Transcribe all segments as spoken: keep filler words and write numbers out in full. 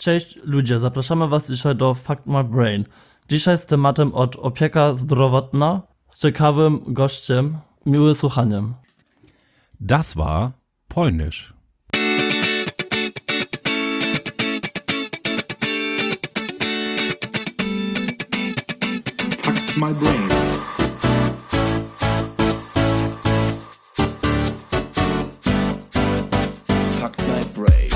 Cześć ludzie, zapraszamy was dzisiaj do Fact My Brain. Dzisiaj z tematem od opieka zdrowotna z ciekawym gościem. Miłe słuchaniem. Das war Polnisch. Fact My Brain. Fact My Brain.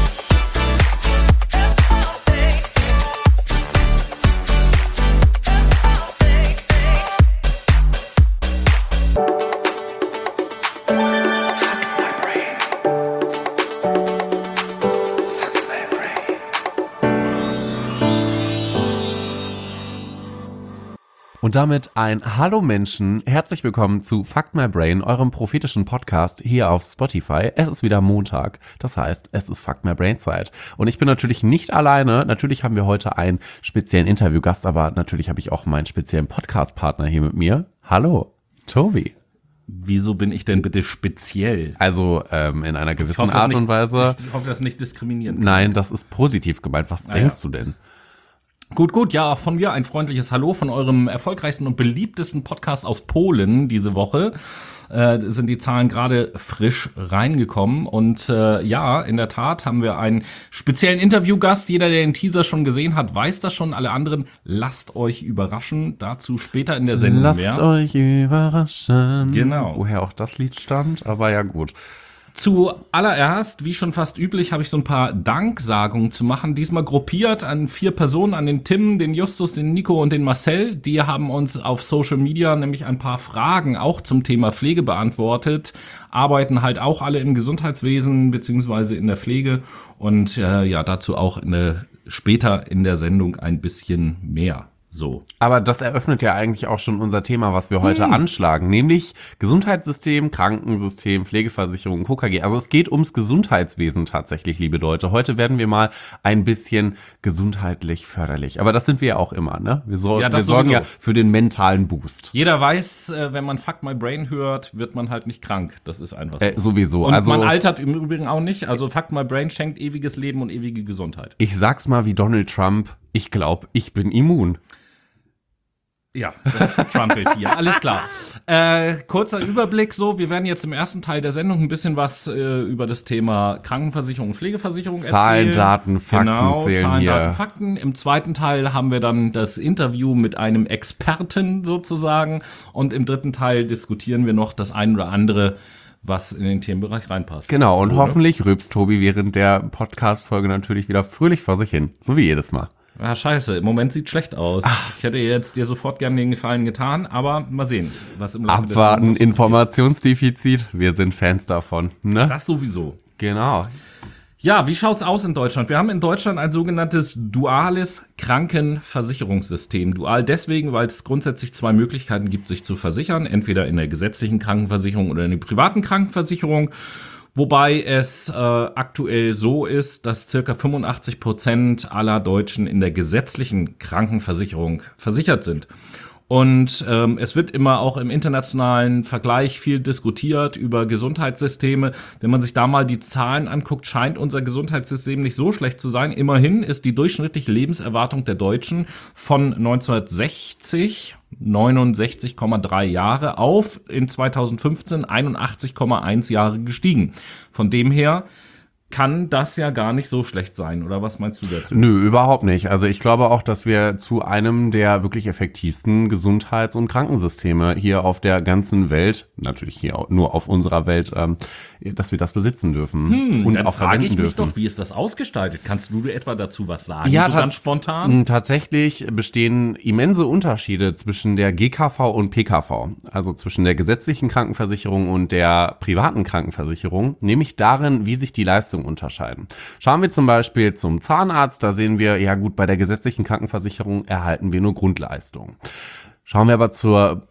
Und damit ein Hallo Menschen, herzlich willkommen zu Fact My Brain, eurem prophetischen Podcast hier auf Spotify. Es ist wieder Montag, das heißt, es ist Fact My Brain Zeit. Und ich bin natürlich nicht alleine, natürlich haben wir heute einen speziellen Interviewgast, aber natürlich habe ich auch meinen speziellen Podcast-Partner hier mit mir. Hallo, Tobi. Wieso bin ich denn bitte speziell? Also ähm, in einer gewissen hoffe, Art nicht, und Weise. Ich hoffe, das ist nicht diskriminierend. Nein, das ist positiv gemeint. Was Ah, denkst ja. du denn? Gut, gut, ja, von mir ein freundliches Hallo von eurem erfolgreichsten und beliebtesten Podcast aus Polen diese Woche. Äh, sind die Zahlen gerade frisch reingekommen und äh, ja, in der Tat haben wir einen speziellen Interviewgast. Jeder, der den Teaser schon gesehen hat, weiß das schon. Alle anderen, lasst euch überraschen. Dazu später in der Sendung Lasst mehr. euch überraschen. Genau. Woher auch das Lied stammt, aber ja gut. Zuallererst, wie schon fast üblich, habe ich so ein paar Danksagungen zu machen. Diesmal gruppiert an vier Personen, an den Tim, den Justus, den Nico und den Marcel. Die haben uns auf Social Media nämlich ein paar Fragen auch zum Thema Pflege beantwortet. Arbeiten halt auch alle im Gesundheitswesen beziehungsweise in der Pflege. Und äh, ja, dazu auch eine, später in der Sendung ein bisschen mehr. So. Aber das eröffnet ja eigentlich auch schon unser Thema, was wir heute hm. anschlagen, nämlich Gesundheitssystem, Krankensystem, Pflegeversicherung, K K G. Also es geht ums Gesundheitswesen tatsächlich, liebe Leute. Heute werden wir mal ein bisschen gesundheitlich förderlich. Aber das sind wir ja auch immer, ne? Wir, so, Ja, wir sorgen sowieso. ja für den mentalen Boost. Jeder weiß, äh, wenn man Fuck My Brain hört, wird man halt nicht krank. Das ist einfach so. Äh, sowieso. Und also man altert im Übrigen auch nicht. Also Fuck My Brain schenkt ewiges Leben und ewige Gesundheit. Ich sag's mal wie Donald Trump, ich glaube, ich bin immun. Ja, das Trumpelt hier, alles klar. Äh, kurzer Überblick so, wir werden jetzt im ersten Teil der Sendung ein bisschen was äh, über das Thema Krankenversicherung und Pflegeversicherung erzählen. Zahlen, Daten, Fakten genau, zählen Zahlen, hier. Daten, Fakten. Im zweiten Teil haben wir dann das Interview mit einem Experten sozusagen und im dritten Teil diskutieren wir noch das ein oder andere, was in den Themenbereich reinpasst. Genau, und Oder? hoffentlich rülpst Tobi während der Podcast-Folge natürlich wieder fröhlich vor sich hin. So wie jedes Mal. Ah, scheiße, im Moment sieht schlecht aus. Ach. Ich hätte jetzt dir sofort gern den Gefallen getan, aber mal sehen, was im Laufe des Abwarten, Monats Informationsdefizit, wir sind Fans davon. Ne? Das sowieso. Genau. Ja, wie schaut's aus in Deutschland? Wir haben in Deutschland ein sogenanntes duales Krankenversicherungssystem. Dual deswegen, weil es grundsätzlich zwei Möglichkeiten gibt, sich zu versichern. Entweder in der gesetzlichen Krankenversicherung oder in der privaten Krankenversicherung. Wobei es äh, aktuell so ist, dass circa fünfundachtzig Prozent aller Deutschen in der gesetzlichen Krankenversicherung versichert sind. Und ähm, es wird immer auch im internationalen Vergleich viel diskutiert über Gesundheitssysteme. Wenn man sich da mal die Zahlen anguckt, scheint unser Gesundheitssystem nicht so schlecht zu sein. Immerhin ist die durchschnittliche Lebenserwartung der Deutschen von neunzehnhundertsechzig neunundsechzig Komma drei Jahre auf in zweitausendfünfzehn einundachtzig Komma eins Jahre gestiegen. Von dem her kann das ja gar nicht so schlecht sein, oder was meinst du dazu? Nö, überhaupt nicht. Also ich glaube auch, dass wir zu einem der wirklich effektivsten Gesundheits- und Krankensysteme hier auf der ganzen Welt, natürlich hier auch nur auf unserer Welt, ähm, dass wir das besitzen dürfen Hm, und dann auch frage verwenden ich mich dürfen. doch, wie ist das ausgestaltet? Kannst du etwa dazu was sagen, Ja, so ganz tats- spontan? Tatsächlich bestehen immense Unterschiede zwischen der G K V und P K V, also zwischen der gesetzlichen Krankenversicherung und der privaten Krankenversicherung, nämlich darin, wie sich die Leistungen unterscheiden. Schauen wir zum Beispiel zum Zahnarzt, da sehen wir, ja gut, bei der gesetzlichen Krankenversicherung erhalten wir nur Grundleistungen. Schauen wir aber zur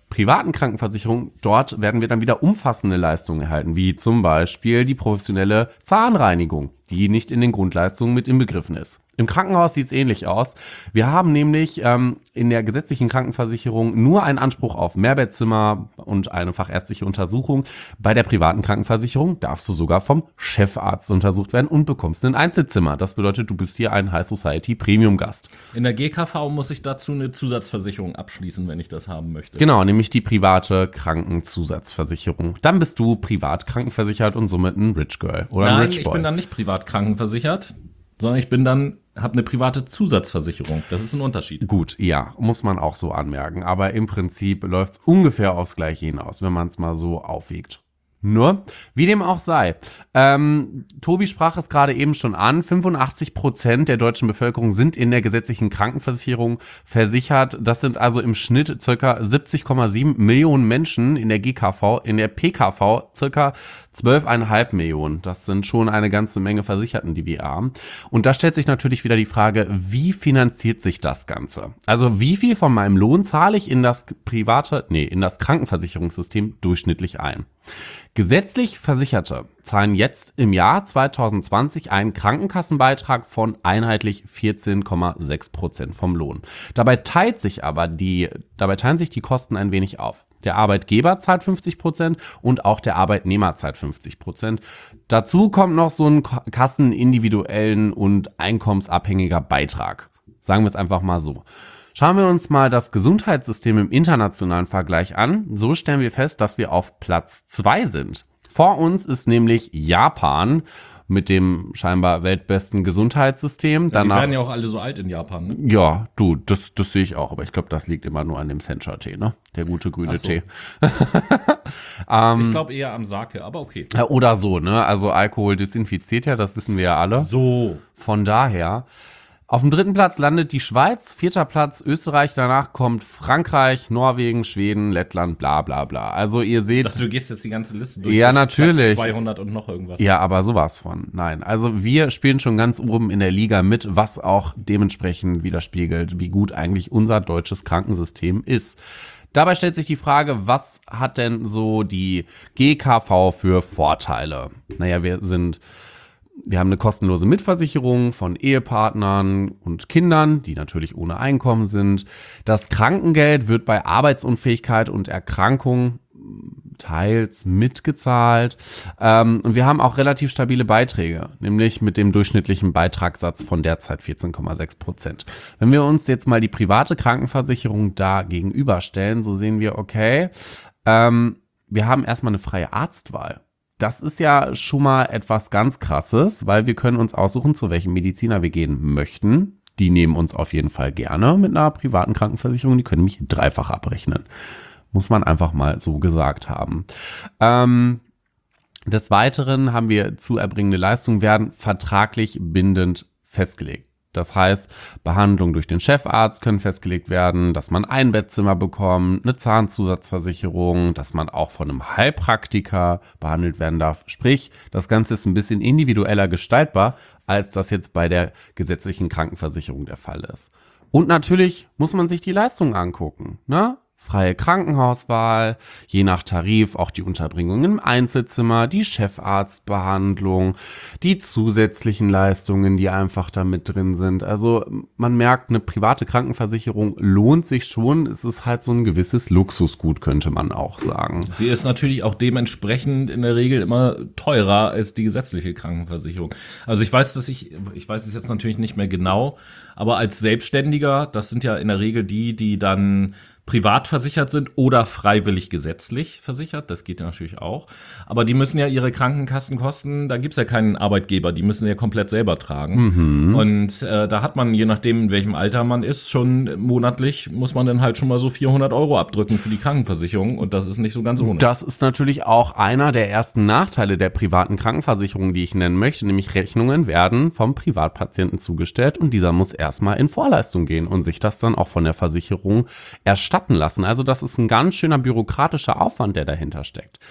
privaten Krankenversicherung, dort werden wir dann wieder umfassende Leistungen erhalten, wie zum Beispiel die professionelle Zahnreinigung, die nicht in den Grundleistungen mit inbegriffen ist. Im Krankenhaus sieht es ähnlich aus. Wir haben nämlich ähm, in der gesetzlichen Krankenversicherung nur einen Anspruch auf Mehrbettzimmer und eine fachärztliche Untersuchung. Bei der privaten Krankenversicherung darfst du sogar vom Chefarzt untersucht werden und bekommst ein Einzelzimmer. Das bedeutet, du bist hier ein High Society Premium Gast. In der G K V muss ich dazu eine Zusatzversicherung abschließen, wenn ich das haben möchte. Genau, nämlich die private Krankenzusatzversicherung. Dann bist du privat krankenversichert und somit ein Rich Girl oder ein Nein, Rich ich Boy. bin dann nicht privat krankenversichert, sondern ich bin dann, habe eine private Zusatzversicherung. Das ist ein Unterschied. Gut, ja, muss man auch so anmerken. Aber im Prinzip läuft es ungefähr aufs Gleiche hinaus, wenn man es mal so aufwiegt. Nur, wie dem auch sei. Ähm, Tobi sprach es gerade eben schon an, fünfundachtzig Prozent der deutschen Bevölkerung sind in der gesetzlichen Krankenversicherung versichert. Das sind also im Schnitt circa siebzig Komma sieben Millionen Menschen in der G K V, in der P K V circa zwölf Komma fünf Millionen. Das sind schon eine ganze Menge Versicherten, die wir haben. Und da stellt sich natürlich wieder die Frage, wie finanziert sich das Ganze? Also wie viel von meinem Lohn zahle ich in das private, nee, in das Krankenversicherungssystem durchschnittlich ein? Gesetzlich Versicherte zahlen jetzt im Jahr zwanzig zwanzig einen Krankenkassenbeitrag von einheitlich vierzehn Komma sechs Prozent vom Lohn. Dabei teilt sich aber die, dabei teilen sich die Kosten ein wenig auf. Der Arbeitgeber zahlt fünfzig Prozent und auch der Arbeitnehmer zahlt fünfzig Prozent. Dazu kommt noch so ein kassenindividuellen und einkommensabhängiger Beitrag. Sagen wir es einfach mal so. Schauen wir uns mal das Gesundheitssystem im internationalen Vergleich an. So stellen wir fest, dass wir auf Platz zwei sind. Vor uns ist nämlich Japan mit dem scheinbar weltbesten Gesundheitssystem. Die Danach, werden ja auch alle so alt in Japan, ne? ja, du, das, das sehe ich auch. Aber ich glaube, das liegt immer nur an dem Sencha-Tee, ne? Der gute grüne Ach so. Tee. Ich glaube eher am Sake, aber okay. Ja, oder so, ne? Also Alkohol desinfiziert ja, das wissen wir ja alle. So. Von daher, auf dem dritten Platz landet die Schweiz, vierter Platz Österreich, danach kommt Frankreich, Norwegen, Schweden, Lettland, bla bla bla. Also ihr seht, Ich dachte, du gehst jetzt die ganze Liste durch. Ja, Bis natürlich. Platz zweihundert und noch irgendwas. ja, aber sowas von, nein. Also wir spielen schon ganz oben in der Liga mit, was auch dementsprechend widerspiegelt, wie gut eigentlich unser deutsches Krankensystem ist. Dabei stellt sich die Frage, was hat denn so die G K V für Vorteile? Naja, wir sind... Wir haben eine kostenlose Mitversicherung von Ehepartnern und Kindern, die natürlich ohne Einkommen sind. Das Krankengeld wird bei Arbeitsunfähigkeit und Erkrankung teils mitgezahlt. Ähm, und wir haben auch relativ stabile Beiträge, nämlich mit dem durchschnittlichen Beitragssatz von derzeit vierzehn Komma sechs Prozent. Wenn wir uns jetzt mal die private Krankenversicherung da gegenüberstellen, so sehen wir, okay, ähm, wir haben erstmal eine freie Arztwahl. Das ist ja schon mal etwas ganz Krasses, weil wir können uns aussuchen, zu welchem Mediziner wir gehen möchten. Die nehmen uns auf jeden Fall gerne mit einer privaten Krankenversicherung. Die können mich dreifach abrechnen. Muss man einfach mal so gesagt haben. Ähm, des Weiteren haben wir zu erbringende Leistungen werden vertraglich bindend festgelegt. Das heißt, Behandlungen durch den Chefarzt können festgelegt werden, dass man ein Bettzimmer bekommt, eine Zahnzusatzversicherung, dass man auch von einem Heilpraktiker behandelt werden darf. Sprich, das Ganze ist ein bisschen individueller gestaltbar, als das jetzt bei der gesetzlichen Krankenversicherung der Fall ist. Und natürlich muss man sich die Leistungen angucken, ne? Freie Krankenhauswahl, je nach Tarif auch die Unterbringung im Einzelzimmer, die Chefarztbehandlung, die zusätzlichen Leistungen, die einfach da mit drin sind. Also man merkt, eine private Krankenversicherung lohnt sich schon. Es ist halt so ein gewisses Luxusgut, könnte man auch sagen. Sie ist natürlich auch dementsprechend in der Regel immer teurer als die gesetzliche Krankenversicherung. Also ich weiß, dass ich, ich weiß es jetzt natürlich nicht mehr genau, aber als Selbstständiger, das sind ja in der Regel die, die dann privat versichert sind oder freiwillig gesetzlich versichert, das geht ja natürlich auch. Aber die müssen ja ihre Krankenkassenkosten, da gibt's ja keinen Arbeitgeber, die müssen ja komplett selber tragen. Mhm. Und äh, da hat man, je nachdem in welchem Alter man ist, schon monatlich muss man dann halt schon mal so vierhundert Euro abdrücken für die Krankenversicherung und das ist nicht so ganz ohne. Das ist natürlich auch einer der ersten Nachteile der privaten Krankenversicherung, die ich nennen möchte, nämlich Rechnungen werden vom Privatpatienten zugestellt und dieser muss erstmal in Vorleistung gehen und sich das dann auch von der Versicherung erstatten lassen. Also das ist ein ganz schöner bürokratischer Aufwand, der dahinter steckt.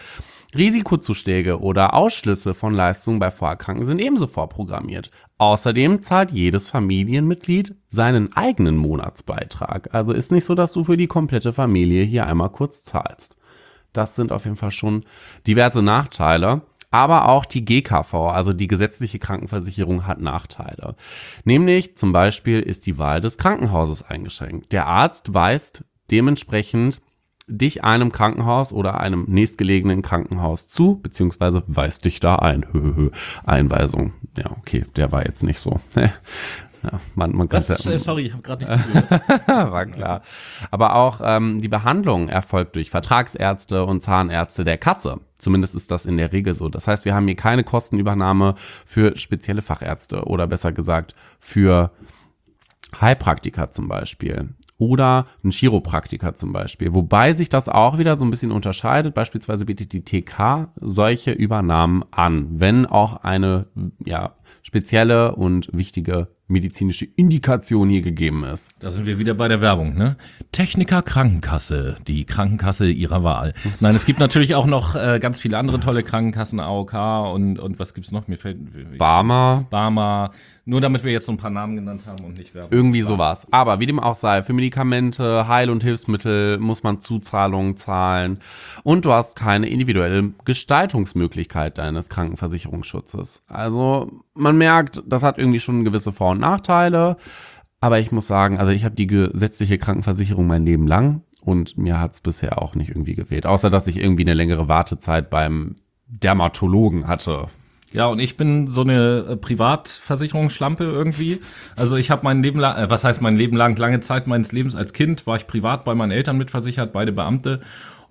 Risikozuschläge oder Ausschlüsse von Leistungen bei Vorerkrankten sind ebenso vorprogrammiert. Außerdem zahlt jedes Familienmitglied seinen eigenen Monatsbeitrag. Also ist nicht so, dass du für die komplette Familie hier einmal kurz zahlst. Das sind auf jeden Fall schon diverse Nachteile. Aber auch die G K V, also die gesetzliche Krankenversicherung, hat Nachteile. Nämlich zum Beispiel ist die Wahl des Krankenhauses eingeschränkt. Der Arzt weist dementsprechend dich einem Krankenhaus oder einem nächstgelegenen Krankenhaus zu, beziehungsweise weist dich da ein. Einweisung. Ja, okay, der war jetzt nicht so. Ja, man, man Was? ja, Äh, sorry, ich habe gerade nicht zugehört. war klar. Aber auch ähm, die Behandlung erfolgt durch Vertragsärzte und Zahnärzte der Kasse. Zumindest ist das in der Regel so. Das heißt, wir haben hier keine Kostenübernahme für spezielle Fachärzte oder besser gesagt für Heilpraktiker zum Beispiel. Oder ein Chiropraktiker zum Beispiel. Wobei sich das auch wieder so ein bisschen unterscheidet. Beispielsweise bietet die T K solche Übernahmen an, wenn auch eine ja, spezielle und wichtige medizinische Indikation hier gegeben ist. Da sind wir wieder bei der Werbung, ne? Techniker Krankenkasse, die Krankenkasse ihrer Wahl. Nein, es gibt natürlich auch noch äh, ganz viele andere tolle Krankenkassen, A O K und, und was gibt's noch? Mir fällt Barmer. Barmer. Nur damit wir jetzt so ein paar Namen genannt haben und nicht Werbung. Irgendwie sowas. Aber wie dem auch sei, für Medikamente, Heil- und Hilfsmittel muss man Zuzahlungen zahlen und du hast keine individuelle Gestaltungsmöglichkeit deines Krankenversicherungsschutzes. Also man merkt, das hat irgendwie schon gewisse Vor- und Nachteile, aber ich muss sagen, also ich habe die gesetzliche Krankenversicherung mein Leben lang und mir hat es bisher auch nicht irgendwie gefehlt, außer dass ich irgendwie eine längere Wartezeit beim Dermatologen hatte. Ja, und ich bin so eine äh, Privatversicherungsschlampe irgendwie. Also ich habe mein Leben lang, äh, was heißt mein Leben lang, lange Zeit meines Lebens als Kind war ich privat bei meinen Eltern mitversichert, beide Beamte.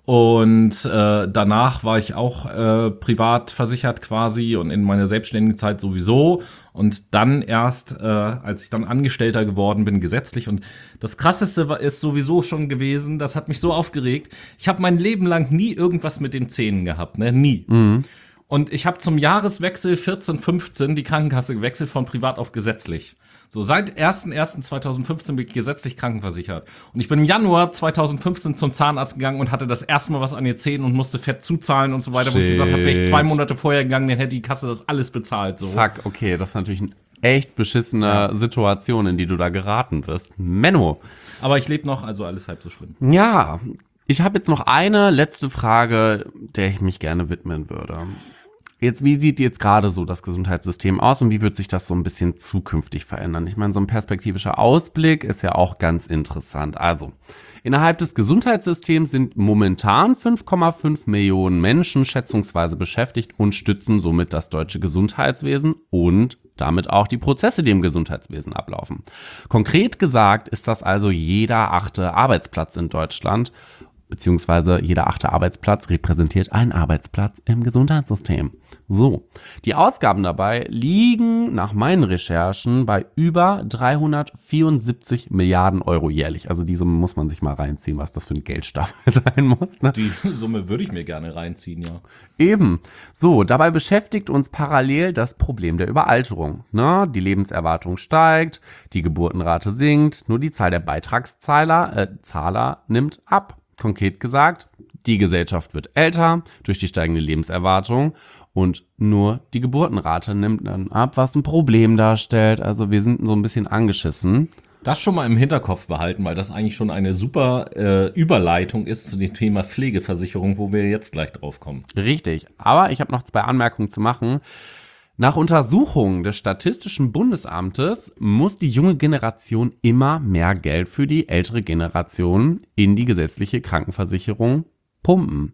Und äh, danach war ich auch äh, privat versichert quasi und in meiner selbstständigen Zeit sowieso. Und dann erst, äh, als ich dann Angestellter geworden bin, gesetzlich. Und das Krasseste war, ist sowieso schon gewesen, das hat mich so aufgeregt. Ich habe mein Leben lang nie irgendwas mit den Zähnen gehabt, ne? Nie. Mhm. Und ich habe zum Jahreswechsel vierzehn fünfzehn die Krankenkasse gewechselt von privat auf gesetzlich. So, seit erster erster zweitausendfünfzehn bin ich gesetzlich krankenversichert. Und ich bin im Januar zweitausendfünfzehn zum Zahnarzt gegangen und hatte das erste Mal was an den Zähnen und musste fett zuzahlen und so weiter. Wo ich gesagt habe, wäre ich zwei Monate vorher gegangen, dann hätte die Kasse das alles bezahlt. So. Fuck, okay, das ist natürlich eine echt beschissene ja. Situation, in die du da geraten wirst. Menno. Aber ich lebe noch, also alles halb so schlimm. Ja, ich habe jetzt noch eine letzte Frage, der ich mich gerne widmen würde. Jetzt, wie sieht jetzt gerade so das Gesundheitssystem aus und wie wird sich das so ein bisschen zukünftig verändern? Ich meine, so ein perspektivischer Ausblick ist ja auch ganz interessant. Also, innerhalb des Gesundheitssystems sind momentan fünf Komma fünf Millionen Menschen schätzungsweise beschäftigt und stützen somit das deutsche Gesundheitswesen und damit auch die Prozesse, die im Gesundheitswesen ablaufen. Konkret gesagt ist das also jeder achte Arbeitsplatz in Deutschland, beziehungsweise jeder achte Arbeitsplatz repräsentiert einen Arbeitsplatz im Gesundheitssystem. So, die Ausgaben dabei liegen nach meinen Recherchen bei über dreihundertvierundsiebzig Milliarden Euro jährlich. Also die Summe muss man sich mal reinziehen, was das für ein Geldstapel sein muss. Ne? Die Summe würde ich mir gerne reinziehen, ja. Eben. So, dabei beschäftigt uns parallel das Problem der Überalterung. Ne? Die Lebenserwartung steigt, die Geburtenrate sinkt, nur die Zahl der Beitragszahler äh, Zahler nimmt ab. Konkret gesagt, die Gesellschaft wird älter durch die steigende Lebenserwartung und nur die Geburtenrate nimmt dann ab, was ein Problem darstellt. Also wir sind so ein bisschen angeschissen. Das schon mal im Hinterkopf behalten, weil das eigentlich schon eine super äh, Überleitung ist zu dem Thema Pflegeversicherung, wo wir jetzt gleich drauf kommen. Richtig, aber ich habe noch zwei Anmerkungen zu machen. Nach Untersuchungen des Statistischen Bundesamtes muss die junge Generation immer mehr Geld für die ältere Generation in die gesetzliche Krankenversicherung pumpen.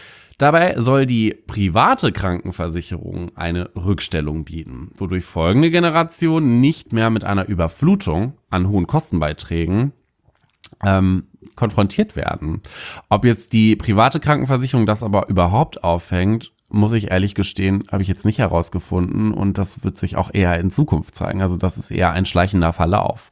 Dabei soll die private Krankenversicherung eine Rückstellung bieten, wodurch folgende Generationen nicht mehr mit einer Überflutung an hohen Kostenbeiträgen ähm, konfrontiert werden. Ob jetzt die private Krankenversicherung das aber überhaupt auffängt, muss ich ehrlich gestehen, habe ich jetzt nicht herausgefunden und das wird sich auch eher in Zukunft zeigen. Also das ist eher ein schleichender Verlauf.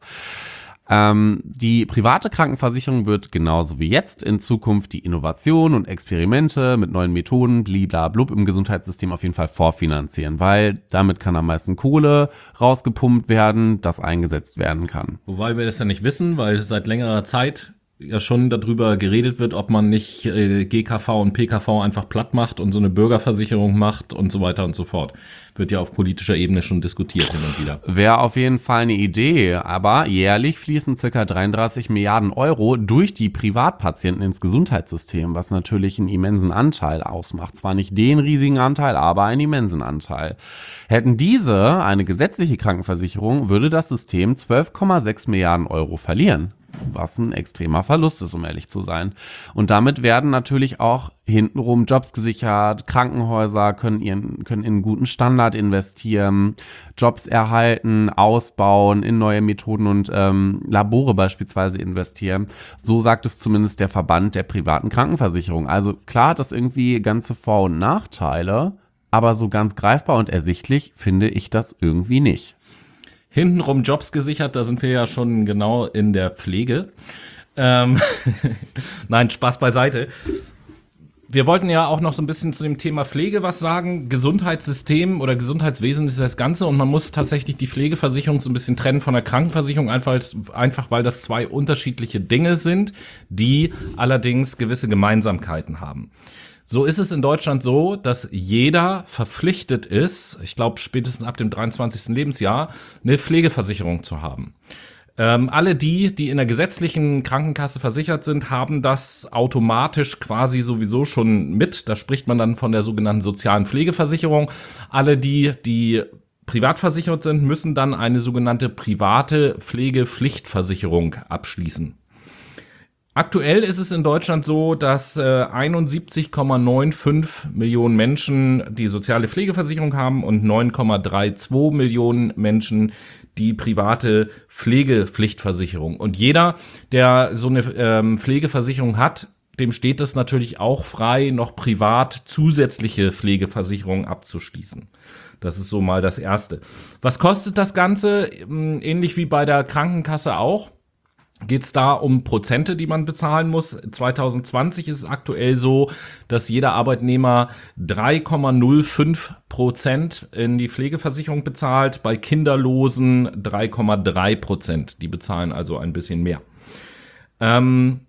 Ähm, die private Krankenversicherung wird genauso wie jetzt in Zukunft die Innovation und Experimente mit neuen Methoden bliblablub im Gesundheitssystem auf jeden Fall vorfinanzieren, weil damit kann am meisten Kohle rausgepumpt werden, das eingesetzt werden kann. Wobei wir das ja nicht wissen, weil seit längerer Zeit ja schon darüber geredet wird, ob man nicht äh, G K V und P K V einfach platt macht und so eine Bürgerversicherung macht und so weiter und so fort. Wird ja auf politischer Ebene schon diskutiert hin und wieder. Wäre auf jeden Fall eine Idee, aber jährlich fließen ca. dreiunddreißig Milliarden Euro durch die Privatpatienten ins Gesundheitssystem, was natürlich einen immensen Anteil ausmacht. Zwar nicht den riesigen Anteil, aber einen immensen Anteil. Hätten diese eine gesetzliche Krankenversicherung, würde das System zwölf Komma sechs Milliarden Euro verlieren. Was ein extremer Verlust ist, um ehrlich zu sein. Und damit werden natürlich auch hintenrum Jobs gesichert, Krankenhäuser können, ihren, können in einen guten Standard investieren, Jobs erhalten, ausbauen, in neue Methoden und ähm, Labore beispielsweise investieren. So sagt es zumindest der Verband der privaten Krankenversicherung. Also klar hat das irgendwie ganze Vor- und Nachteile, aber so ganz greifbar und ersichtlich finde ich das irgendwie nicht. Hintenrum Jobs gesichert, da sind wir ja schon genau in der Pflege. Ähm Nein, Spaß beiseite. Wir wollten ja auch noch so ein bisschen zu dem Thema Pflege was sagen. Gesundheitssystem oder Gesundheitswesen ist das Ganze und man muss tatsächlich die Pflegeversicherung so ein bisschen trennen von der Krankenversicherung, einfach, einfach weil das zwei unterschiedliche Dinge sind, die allerdings gewisse Gemeinsamkeiten haben. So ist es in Deutschland so, dass jeder verpflichtet ist, ich glaube spätestens ab dem dreiundzwanzigsten Lebensjahr, eine Pflegeversicherung zu haben. Ähm, alle die, die in der gesetzlichen Krankenkasse versichert sind, haben das automatisch quasi sowieso schon mit. Da spricht man dann von der sogenannten sozialen Pflegeversicherung. Alle die, die privat versichert sind, müssen dann eine sogenannte private Pflegepflichtversicherung abschließen. Aktuell ist es in Deutschland so, dass äh, einundsiebzig Komma fünfundneunzig Millionen Menschen die soziale Pflegeversicherung haben und neun Komma zweiunddreißig Millionen Menschen die private Pflegepflichtversicherung. Und jeder, der so eine ähm, Pflegeversicherung hat, dem steht es natürlich auch frei, noch privat zusätzliche Pflegeversicherungen abzuschließen. Das ist so mal das Erste. Was kostet das Ganze? Ähnlich wie bei der Krankenkasse auch. Geht es da um Prozente, die man bezahlen muss. zwanzig zwanzig ist es aktuell so, dass jeder Arbeitnehmer drei Komma null fünf Prozent in die Pflegeversicherung bezahlt, bei Kinderlosen drei Komma drei Prozent. Die bezahlen also ein bisschen mehr. Ähm,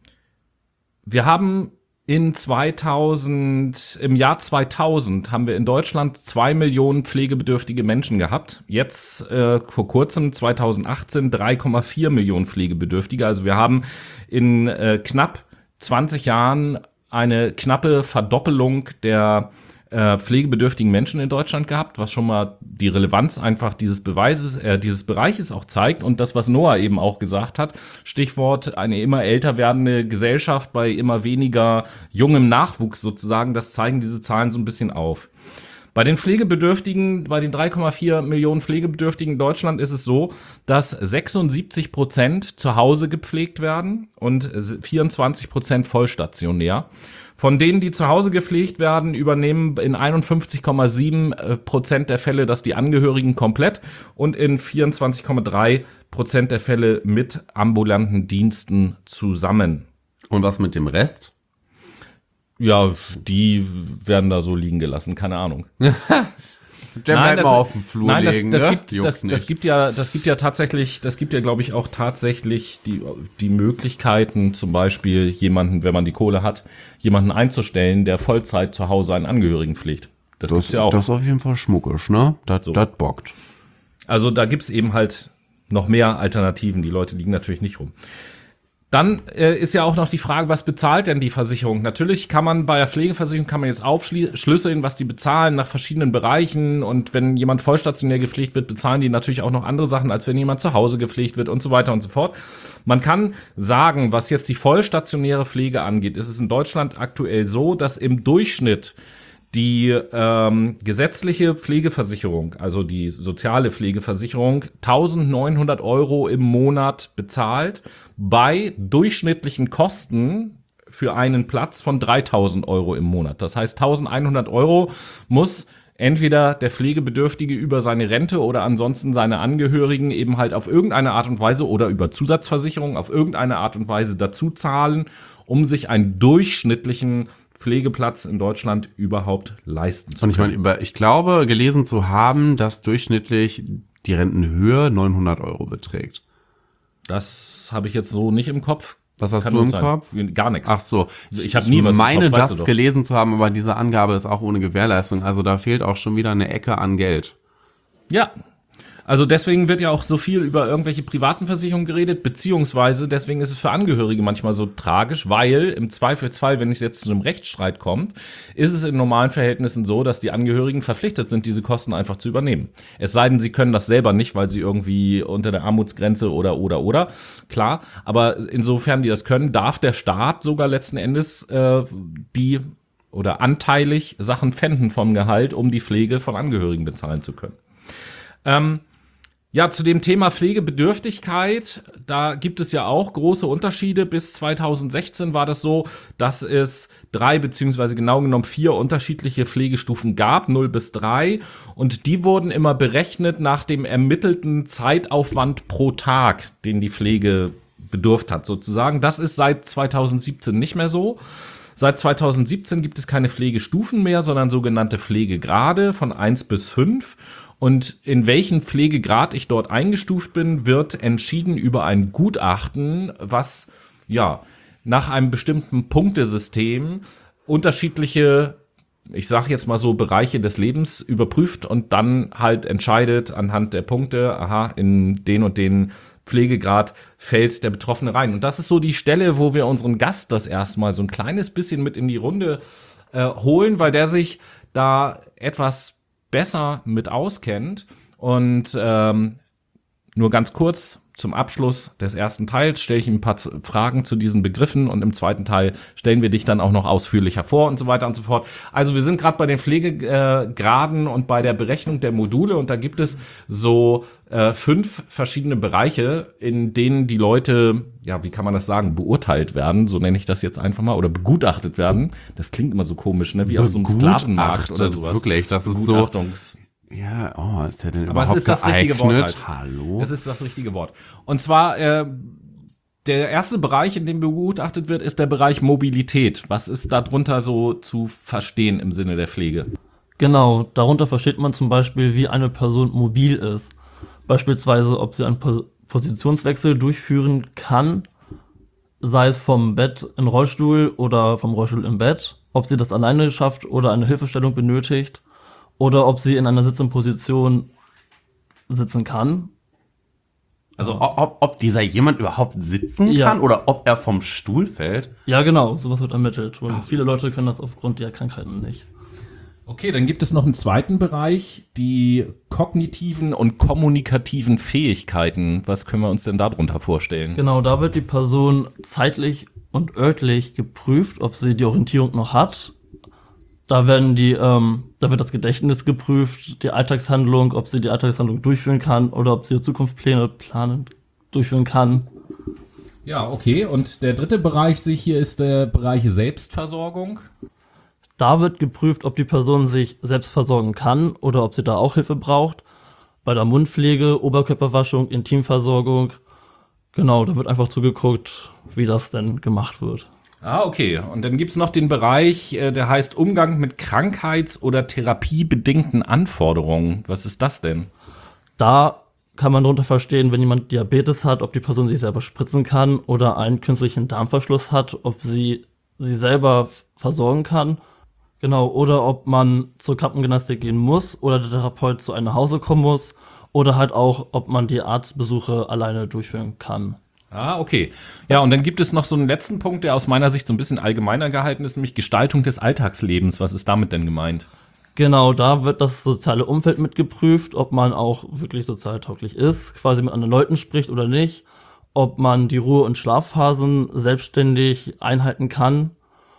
wir haben in zweitausend, im Jahr zweitausend haben wir in Deutschland zwei Millionen pflegebedürftige Menschen gehabt. Jetzt äh, vor kurzem, zweitausendachtzehn, drei Komma vier Millionen Pflegebedürftige. Also wir haben in äh, knapp zwanzig Jahren eine knappe Verdoppelung der äh, pflegebedürftigen Menschen in Deutschland gehabt, was schon mal die Relevanz einfach dieses Beweises, äh, dieses Bereiches auch zeigt und das, was Noah eben auch gesagt hat, Stichwort eine immer älter werdende Gesellschaft bei immer weniger jungem Nachwuchs sozusagen, das zeigen diese Zahlen so ein bisschen auf. Bei den Pflegebedürftigen, bei den drei Komma vier Millionen Pflegebedürftigen in Deutschland ist es so, dass sechsundsiebzig Prozent zu Hause gepflegt werden und vierundzwanzig Prozent vollstationär. Von denen, die zu Hause gepflegt werden, übernehmen in einundfünfzig Komma sieben Prozent der Fälle das die Angehörigen komplett und in vierundzwanzig Komma drei Prozent der Fälle mit ambulanten Diensten zusammen. Und was mit dem Rest? Ja, die werden da so liegen gelassen, keine Ahnung. Der Nein, bleibt das, mal auf dem Flur nein, das, legen, das ne? gibt, Juckt das, das nicht. gibt ja, das gibt ja tatsächlich, das gibt ja, glaube ich, auch tatsächlich die, die Möglichkeiten, zum Beispiel jemanden, wenn man die Kohle hat, jemanden einzustellen, der Vollzeit zu Hause einen Angehörigen pflegt. Das, Das, gibt's ja auch. das ist auf jeden Fall schmuckisch, ne? Das, So. das bockt. Also da gibt's eben halt noch mehr Alternativen. Die Leute liegen natürlich nicht rum. Dann äh, ist ja auch noch die Frage, was bezahlt denn die Versicherung? Natürlich kann man bei der Pflegeversicherung kann man jetzt aufschlüsseln, was die bezahlen nach verschiedenen Bereichen. Und wenn jemand vollstationär gepflegt wird, bezahlen die natürlich auch noch andere Sachen, als wenn jemand zu Hause gepflegt wird und so weiter und so fort. Man kann sagen, was jetzt die vollstationäre Pflege angeht, ist es in Deutschland aktuell so, dass im Durchschnitt die ähm, gesetzliche Pflegeversicherung, also die soziale Pflegeversicherung, eintausendneunhundert Euro im Monat bezahlt, bei durchschnittlichen Kosten für einen Platz von dreitausend Euro im Monat. Das heißt, eintausendeinhundert Euro muss entweder der Pflegebedürftige über seine Rente oder ansonsten seine Angehörigen eben halt auf irgendeine Art und Weise oder über Zusatzversicherung auf irgendeine Art und Weise dazu zahlen, um sich einen durchschnittlichen Pflegeplatz in Deutschland überhaupt leisten zu Und ich können. meine, über- ich glaube, gelesen zu haben, dass durchschnittlich die Rentenhöhe neunhundert Euro beträgt. Das habe ich jetzt so nicht im Kopf. Was hast Kann du gut im sein. Kopf? Gar nichts. Ach so. Ich hab nie was im meine, Kopf, weißt du das doch. gelesen zu haben, aber diese Angabe ist auch ohne Gewährleistung. Also da fehlt auch schon wieder eine Ecke an Geld. Ja. Also deswegen wird ja auch so viel über irgendwelche privaten Versicherungen geredet, beziehungsweise deswegen ist es für Angehörige manchmal so tragisch, weil im Zweifelsfall, wenn es jetzt zu einem Rechtsstreit kommt, ist es in normalen Verhältnissen so, dass die Angehörigen verpflichtet sind, diese Kosten einfach zu übernehmen. Es sei denn, sie können das selber nicht, weil sie irgendwie unter der Armutsgrenze oder, oder, oder, klar. Aber insofern die das können, darf der Staat sogar letzten Endes äh, die oder anteilig Sachen pfänden vom Gehalt, um die Pflege von Angehörigen bezahlen zu können. Ähm, Ja, zu dem Thema Pflegebedürftigkeit, da gibt es ja auch große Unterschiede. Bis zweitausendsechzehn war das so, dass es drei beziehungsweise genau genommen vier unterschiedliche Pflegestufen gab, null bis drei. Und die wurden immer berechnet nach dem ermittelten Zeitaufwand pro Tag, den die Pflege bedurft hat sozusagen. Das ist seit zweitausendsiebzehn nicht mehr so. Seit zweitausendsiebzehn gibt es keine Pflegestufen mehr, sondern sogenannte Pflegegrade von eins bis fünf. Und in welchen Pflegegrad ich dort eingestuft bin, wird entschieden über ein Gutachten, was ja nach einem bestimmten Punktesystem unterschiedliche, ich sage jetzt mal so, Bereiche des Lebens überprüft und dann halt entscheidet anhand der Punkte, aha, in den und den Pflegegrad fällt der Betroffene rein. Und das ist so die Stelle, wo wir unseren Gast das erstmal so ein kleines bisschen mit in die Runde äh, holen, weil der sich da etwas besser mit auskennt. Und ähm, nur ganz kurz zum Abschluss des ersten Teils stelle ich ihm ein paar Z- Fragen zu diesen Begriffen und im zweiten Teil stellen wir dich dann auch noch ausführlicher vor und so weiter und so fort. Also wir sind gerade bei den Pflegegraden äh, und bei der Berechnung der Module und da gibt es so äh, fünf verschiedene Bereiche, in denen die Leute, ja, wie kann man das sagen, beurteilt werden, so nenne ich das jetzt einfach mal, oder begutachtet werden. Das klingt immer so komisch, ne, wie auf so einem Sklavenmarkt oder sowas. Wirklich, das ist so. Begutachtung. Ja, oh, ist der denn Aber es überhaupt ist das richtige Wort geeignet? halt. Hallo? Es ist das richtige Wort. Und zwar, äh, der erste Bereich, in dem begutachtet wird, ist der Bereich Mobilität. Was ist darunter so zu verstehen im Sinne der Pflege? Genau, darunter versteht man zum Beispiel, wie eine Person mobil ist. Beispielsweise, ob sie einen Pos- Positionswechsel durchführen kann, sei es vom Bett in Rollstuhl oder vom Rollstuhl im Bett, ob sie das alleine schafft oder eine Hilfestellung benötigt, oder ob sie in einer sitzenden Position sitzen kann. Also ob, ob dieser jemand überhaupt sitzen Ja. kann oder ob er vom Stuhl fällt? Ja, genau, sowas wird ermittelt. Und viele Leute können das aufgrund ihrer Krankheiten nicht. Okay, dann gibt es noch einen zweiten Bereich, die kognitiven und kommunikativen Fähigkeiten. Was können wir uns denn darunter vorstellen? Genau, da wird die Person zeitlich und örtlich geprüft, ob sie die Orientierung noch hat. Da werden die, ähm, da wird das Gedächtnis geprüft, die Alltagshandlung, ob sie die Alltagshandlung durchführen kann oder ob sie ihre Zukunftspläne planen, durchführen kann. Ja, okay. Und der dritte Bereich sich hier ist der Bereich Selbstversorgung. Da wird geprüft, ob die Person sich selbst versorgen kann oder ob sie da auch Hilfe braucht. Bei der Mundpflege, Oberkörperwaschung, Intimversorgung. Genau, da wird einfach zugeguckt, wie das denn gemacht wird. Ah, okay. Und dann gibt's noch den Bereich, äh, der heißt Umgang mit krankheits- oder therapiebedingten Anforderungen. Was ist das denn? Da kann man darunter verstehen, wenn jemand Diabetes hat, ob die Person sich selber spritzen kann oder einen künstlichen Darmverschluss hat, ob sie sie selber f- versorgen kann. Genau, oder ob man zur Krampengymnastik gehen muss oder der Therapeut zu einem nach Hause kommen muss oder halt auch, ob man die Arztbesuche alleine durchführen kann. Ah, okay. Ja, und dann gibt es noch so einen letzten Punkt, der aus meiner Sicht so ein bisschen allgemeiner gehalten ist, nämlich Gestaltung des Alltagslebens. Was ist damit denn gemeint? Genau, da wird das soziale Umfeld mitgeprüft, ob man auch wirklich sozial tauglich ist, quasi mit anderen Leuten spricht oder nicht, ob man die Ruhe- und Schlafphasen selbstständig einhalten kann.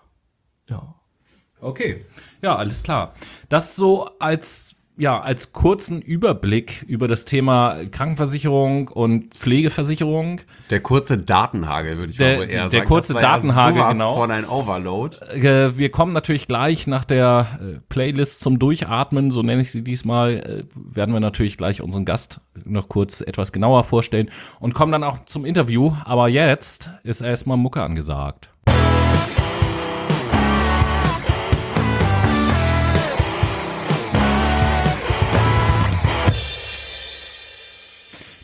Ja. Okay. Ja, alles klar. Das so als ja, als kurzen Überblick über das Thema Krankenversicherung und Pflegeversicherung. Der kurze Datenhagel, würde ich Der- mal wohl eher der sagen. kurze Das war Datenhagel, ja sowas genau. von ein Overload. Äh, wir kommen natürlich gleich nach der äh, Playlist zum Durchatmen, so nenne ich sie diesmal, äh, werden wir natürlich gleich unseren Gast noch kurz etwas genauer vorstellen und kommen dann auch zum Interview. Aber jetzt ist erstmal Mucke angesagt.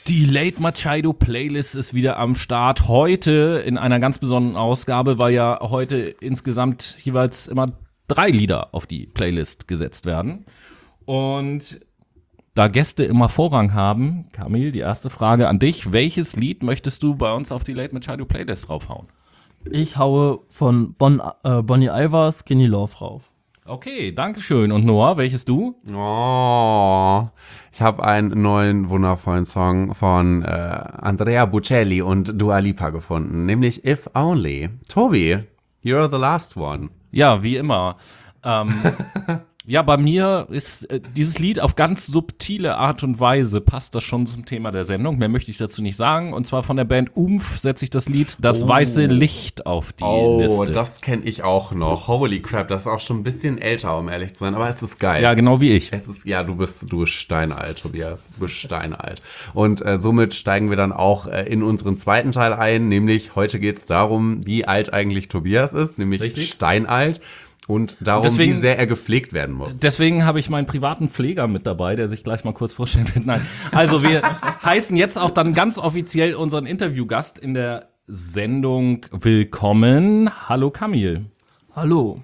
Die Late Machado Playlist ist wieder am Start. Heute in einer ganz besonderen Ausgabe, weil ja heute insgesamt jeweils immer drei Lieder auf die Playlist gesetzt werden. Und da Gäste immer Vorrang haben, Kamil, die erste Frage an dich. Welches Lied möchtest du bei uns auf die Late Machado Playlist raufhauen? Ich haue von bon, äh, Bonnie Iver Skinny Love rauf. Okay, dankeschön. Und Noah, welches du? Oh, ich habe einen neuen wundervollen Song von äh, Andrea Bocelli und Dua Lipa gefunden, nämlich If Only. Tobi, you're the last one. Ja, wie immer. Ähm, ja, bei mir ist äh, dieses Lied auf ganz subtile Art und Weise passt das schon zum Thema der Sendung. Mehr möchte ich dazu nicht sagen. Und zwar von der Band Umf setze ich das Lied Das Oh. weiße Licht auf die Oh, Liste. das kenne ich auch noch. Holy crap, das ist auch schon ein bisschen älter, um ehrlich zu sein, aber es ist geil. Ja, genau wie ich. Es ist, ja, du bist, du bist steinalt, Tobias. Du bist steinalt. Und äh, somit steigen wir dann auch äh, in unseren zweiten Teil ein, nämlich heute geht es darum, wie alt eigentlich Tobias ist, nämlich Richtig. steinalt. Und darum, Deswegen- wie sehr er gepflegt werden muss. Deswegen habe ich meinen privaten Pfleger mit dabei, der sich gleich mal kurz vorstellen wird. Nein. Also wir heißen jetzt auch dann ganz offiziell unseren Interviewgast in der Sendung willkommen. Hallo Kamil. Hallo.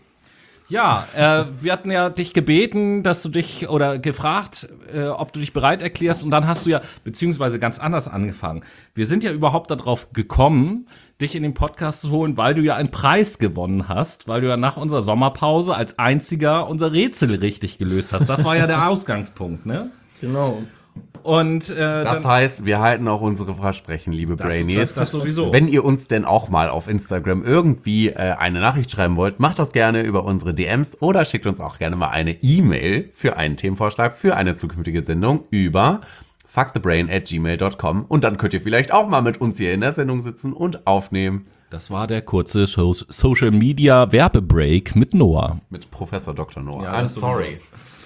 Ja, äh, wir hatten ja dich gebeten, dass du dich oder gefragt, äh, ob du dich bereit erklärst, und dann hast du ja, beziehungsweise ganz anders angefangen. Wir sind ja überhaupt darauf gekommen, dich in den Podcast zu holen, weil du ja einen Preis gewonnen hast, weil du ja nach unserer Sommerpause als einziger unser Rätsel richtig gelöst hast. Das war ja der Ausgangspunkt, ne? Genau. Und äh, Das dann, heißt, wir halten auch unsere Versprechen, liebe Brainies. das, das sowieso. Wenn ihr uns denn auch mal auf Instagram irgendwie äh, eine Nachricht schreiben wollt, macht das gerne über unsere D Ms oder schickt uns auch gerne mal eine E-Mail für einen Themenvorschlag für eine zukünftige Sendung über fuck the brain at gmail dot com und dann könnt ihr vielleicht auch mal mit uns hier in der Sendung sitzen und aufnehmen Das war der kurze so Social Media Werbebreak mit Noah. mit Professor Doktor Noah. Ja, I'm das sowieso. sorry.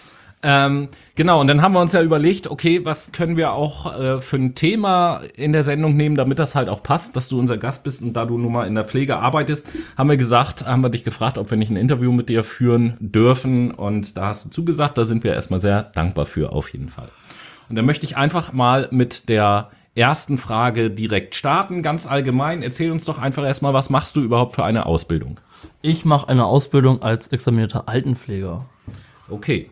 Ähm, genau, und dann haben wir uns ja überlegt, okay, was können wir auch äh, für ein Thema in der Sendung nehmen, damit das halt auch passt, dass du unser Gast bist, und da du nun mal in der Pflege arbeitest, haben wir gesagt, haben wir dich gefragt, ob wir nicht ein Interview mit dir führen dürfen, und da hast du zugesagt, da sind wir erstmal sehr dankbar für, auf jeden Fall. Und dann möchte ich einfach mal mit der ersten Frage direkt starten, ganz allgemein. Erzähl uns doch einfach erstmal, was machst du überhaupt für eine Ausbildung? Ich mache eine Ausbildung als examinierter Altenpfleger. Okay.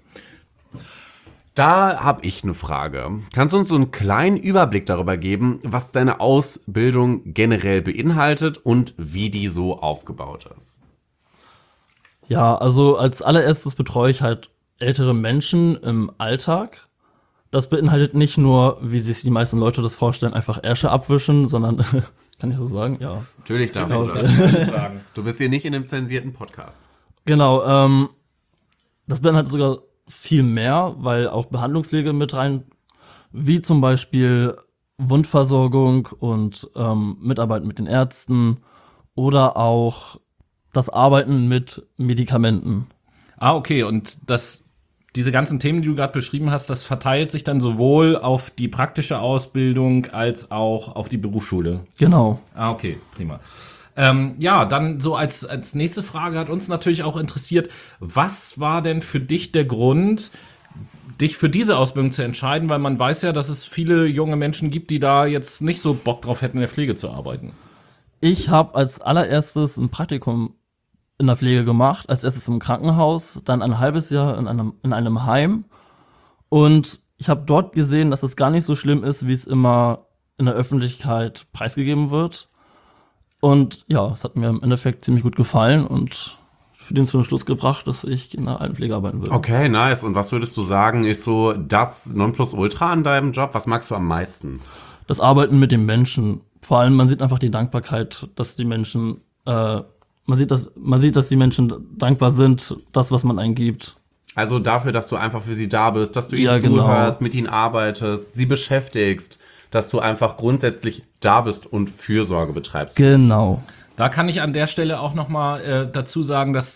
Da habe ich eine Frage. Kannst du uns so einen kleinen Überblick darüber geben, was deine Ausbildung generell beinhaltet und wie die so aufgebaut ist? Ja, also als allererstes betreue ich halt ältere Menschen im Alltag. Das beinhaltet nicht nur, wie sich die meisten Leute das vorstellen, einfach Ärsche abwischen, sondern, kann ich so sagen? Ja. Natürlich darfst du das. Du bist hier nicht in einem zensierten Podcast. Genau, ähm, das beinhaltet sogar viel mehr, weil auch Behandlungspflege mit rein, wie zum Beispiel Wundversorgung und ähm, Mitarbeit mit den Ärzten oder auch das Arbeiten mit Medikamenten. Ah, okay, und das, diese ganzen Themen, die du gerade beschrieben hast, das verteilt sich dann sowohl auf die praktische Ausbildung als auch auf die Berufsschule. Genau. Ah, okay, prima. Ähm, ja, dann so als, als nächste Frage hat uns natürlich auch interessiert, was war denn für dich der Grund, dich für diese Ausbildung zu entscheiden? Weil man weiß ja, dass es viele junge Menschen gibt, die da jetzt nicht so Bock drauf hätten, in der Pflege zu arbeiten. Ich habe als allererstes ein Praktikum in der Pflege gemacht, als erstes im Krankenhaus, dann ein halbes Jahr in einem, in einem Heim. Und ich habe dort gesehen, dass es gar nicht so schlimm ist, wie es immer in der Öffentlichkeit preisgegeben wird. Und ja, es hat mir im Endeffekt ziemlich gut gefallen und für den zum Schluss gebracht, dass ich in der Altenpflege arbeiten will. Okay, nice. Und was würdest du sagen, ist so das Nonplusultra an deinem Job? Was magst du am meisten? Das Arbeiten mit den Menschen. Vor allem, man sieht einfach die Dankbarkeit, dass die Menschen, äh, man sieht, dass, man sieht, dass die Menschen dankbar sind, das, was man ihnen gibt. Also dafür, dass du einfach für sie da bist, dass du ihnen Ja, genau. zuhörst, mit ihnen arbeitest, sie beschäftigst, dass du einfach grundsätzlich da bist und Fürsorge betreibst. Genau. Da kann ich an der Stelle auch noch mal äh, dazu sagen, dass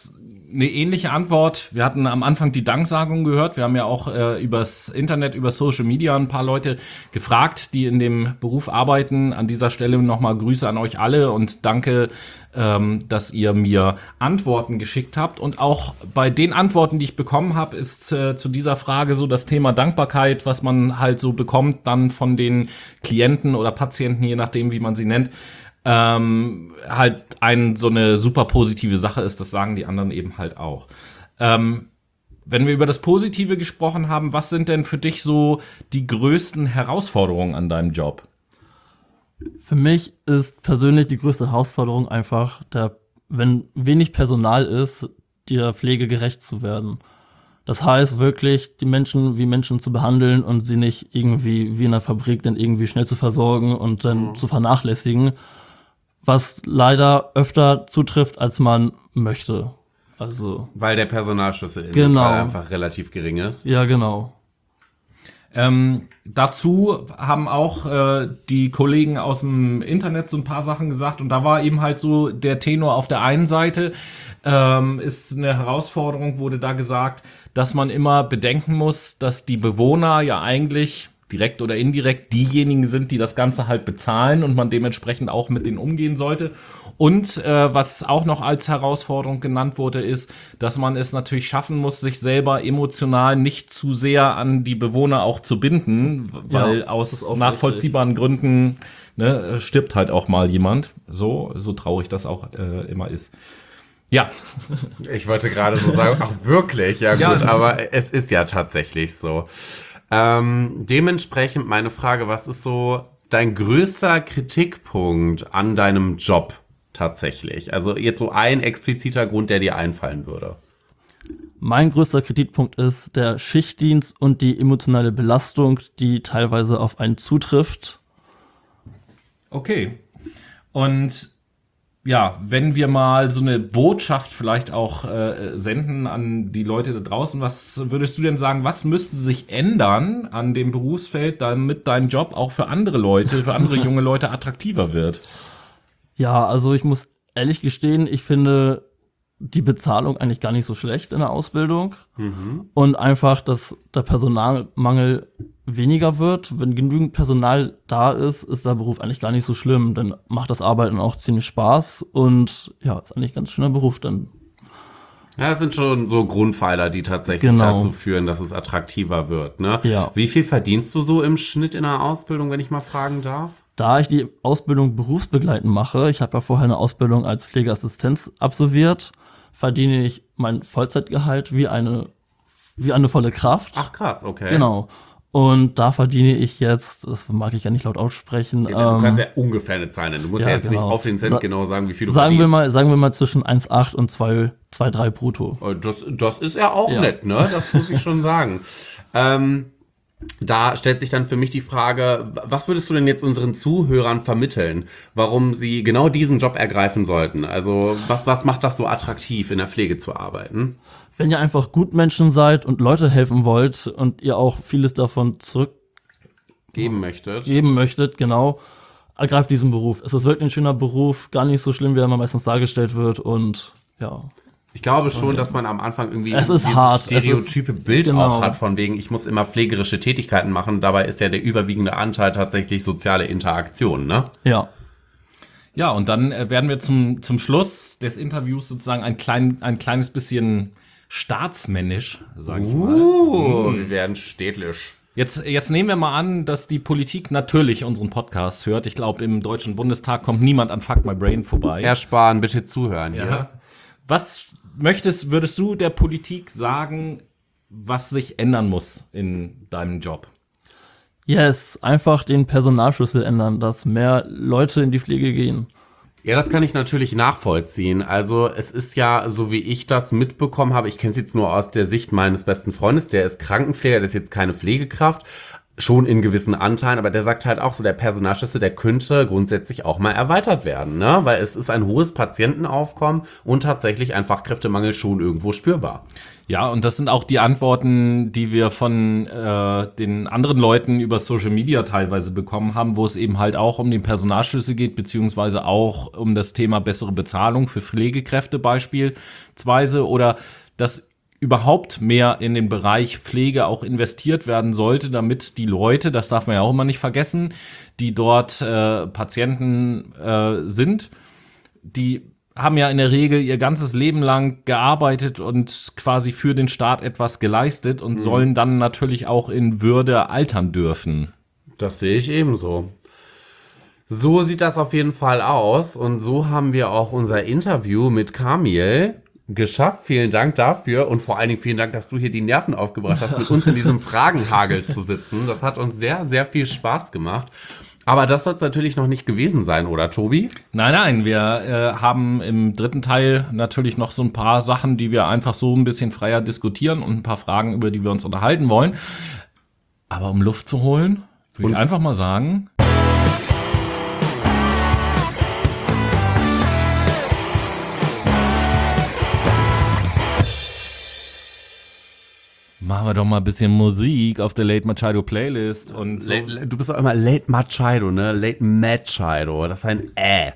eine ähnliche Antwort. Wir hatten am Anfang die Danksagung gehört. Wir haben ja auch äh, übers Internet, über Social Media ein paar Leute gefragt, die in dem Beruf arbeiten. An dieser Stelle nochmal Grüße an euch alle und danke, ähm, dass ihr mir Antworten geschickt habt. Und auch bei den Antworten, die ich bekommen habe, ist äh, zu dieser Frage so das Thema Dankbarkeit, was man halt so bekommt dann von den Klienten oder Patienten, je nachdem, wie man sie nennt, Ähm, halt ein, so eine super positive Sache ist, das sagen die anderen eben halt auch. Ähm, wenn wir über das Positive gesprochen haben, was sind denn für dich so die größten Herausforderungen an deinem Job? Für mich ist persönlich die größte Herausforderung einfach, der, wenn wenig Personal ist, der Pflege gerecht zu werden. Das heißt wirklich, die Menschen wie Menschen zu behandeln und sie nicht irgendwie wie in der Fabrik dann irgendwie schnell zu versorgen und dann mhm. zu vernachlässigen, was leider öfter zutrifft, als man möchte. Also weil der Personalschlüssel in genau. dem Fall einfach relativ gering ist. Ja, genau. Ähm, dazu haben auch äh, die Kollegen aus dem Internet so ein paar Sachen gesagt und da war eben halt so der Tenor auf der einen Seite, ähm, ist eine Herausforderung, wurde da gesagt, dass man immer bedenken muss, dass die Bewohner ja eigentlich direkt oder indirekt diejenigen sind, die das Ganze halt bezahlen und man dementsprechend auch mit denen umgehen sollte. Und äh, was auch noch als Herausforderung genannt wurde, ist, dass man es natürlich schaffen muss, sich selber emotional nicht zu sehr an die Bewohner auch zu binden, weil ja, aus nachvollziehbaren richtig. Gründen ne, stirbt halt auch mal jemand. So, so traurig das auch äh, immer ist. Ja. Ich wollte gerade so sagen, ach wirklich, ja gut, ja. Aber es ist ja tatsächlich so. Ähm, dementsprechend meine Frage, was ist so dein größter Kritikpunkt an deinem Job tatsächlich? Also jetzt so ein expliziter Grund, der dir einfallen würde. Mein größter Kritikpunkt ist der Schichtdienst und die emotionale Belastung, die teilweise auf einen zutrifft. Okay. Und ja, wenn wir mal so eine Botschaft vielleicht auch äh, senden an die Leute da draußen, was würdest du denn sagen, was müsste sich ändern an dem Berufsfeld, damit dein Job auch für andere Leute, für andere junge Leute attraktiver wird? Ja, also ich muss ehrlich gestehen, ich finde die Bezahlung eigentlich gar nicht so schlecht in der Ausbildung mhm. und einfach, dass der Personalmangel weniger wird. Wenn genügend Personal da ist, ist der Beruf eigentlich gar nicht so schlimm. Dann macht das Arbeiten auch ziemlich Spaß und ja, ist eigentlich ein ganz schöner Beruf dann. Ja, das sind schon so Grundpfeiler, die tatsächlich genau. dazu führen, dass es attraktiver wird, ne? Ja. Wie viel verdienst du so im Schnitt in der Ausbildung, wenn ich mal fragen darf? Da ich die Ausbildung berufsbegleitend mache, ich habe ja vorher eine Ausbildung als Pflegeassistenz absolviert, verdiene ich mein Vollzeitgehalt wie eine wie eine volle Kraft. Ach krass, okay. Genau. Und da verdiene ich jetzt, das mag ich ja nicht laut aussprechen. Ja, du ähm, kannst ja ungefähr eine Zahl nennen. Du musst ja, ja jetzt genau. nicht auf den Cent Sa- genau sagen, wie viel du sagen verdienst. Wir mal, sagen wir mal zwischen eins Komma acht und zwei Komma drei brutto. Das, das ist ja auch ja. nett, ne? Das muss ich schon sagen. Ähm, da stellt sich dann für mich die Frage, was würdest du denn jetzt unseren Zuhörern vermitteln, warum sie genau diesen Job ergreifen sollten? Also was, was macht das so attraktiv, in der Pflege zu arbeiten? Wenn ihr einfach Gutmenschen seid und Leute helfen wollt und ihr auch vieles davon zurückgeben möchtet, geben möchtet, genau, ergreift diesen Beruf. Es ist wirklich ein schöner Beruf, gar nicht so schlimm, wie er immer meistens dargestellt wird und ja. Ich glaube schon, dass man am Anfang irgendwie es ist dieses hart. stereotype es ist, Bild genau. auch hat, von wegen, ich muss immer pflegerische Tätigkeiten machen. Dabei ist ja der überwiegende Anteil tatsächlich soziale Interaktion, ne? Ja. Ja, und dann äh, werden wir zum, zum Schluss des Interviews sozusagen ein, klein, ein kleines bisschen staatsmännisch, sage ich mal. Uh, wir werden städtlich. Jetzt, jetzt nehmen wir mal an, dass die Politik natürlich unseren Podcast hört. Ich glaube, im Deutschen Bundestag kommt niemand an Fuck My Brain vorbei. Herr Spahn, bitte zuhören hier. Ja. Was möchtest, würdest du der Politik sagen, was sich ändern muss in deinem Job? Yes, einfach den Personalschlüssel ändern, dass mehr Leute in die Pflege gehen. Ja, das kann ich natürlich nachvollziehen. Also es ist ja, so wie ich das mitbekommen habe, ich kenne es jetzt nur aus der Sicht meines besten Freundes, der ist Krankenpfleger, der ist jetzt keine Pflegekraft, schon in gewissen Anteilen, aber der sagt halt auch so, der Personalschlüssel, der könnte grundsätzlich auch mal erweitert werden, ne? Weil es ist ein hohes Patientenaufkommen und tatsächlich ein Fachkräftemangel schon irgendwo spürbar. Ja, und das sind auch die Antworten, die wir von äh, den anderen Leuten über Social Media teilweise bekommen haben, wo es eben halt auch um den Personalschlüssel geht, beziehungsweise auch um das Thema bessere Bezahlung für Pflegekräfte beispielsweise oder dass überhaupt mehr in den Bereich Pflege auch investiert werden sollte, damit die Leute, das darf man ja auch immer nicht vergessen, die dort äh, Patienten äh, sind, die haben ja in der Regel ihr ganzes Leben lang gearbeitet und quasi für den Staat etwas geleistet und mhm. sollen dann natürlich auch in Würde altern dürfen. Das sehe ich ebenso. So sieht das auf jeden Fall aus und so haben wir auch unser Interview mit Kamil geschafft. Vielen Dank dafür und vor allen Dingen vielen Dank, dass du hier die Nerven aufgebracht hast, mit uns in diesem Fragenhagel zu sitzen. Das hat uns sehr, sehr viel Spaß gemacht. Aber das soll es natürlich noch nicht gewesen sein, oder Tobi? Nein, nein, wir äh, haben im dritten Teil natürlich noch so ein paar Sachen, die wir einfach so ein bisschen freier diskutieren und ein paar Fragen, über die wir uns unterhalten wollen. Aber um Luft zu holen, würde ich einfach mal sagen... Machen wir doch mal ein bisschen Musik auf der Late Machado Playlist und so. Du bist doch immer Late Machado, ne? Late Machado, das ist ein Äh.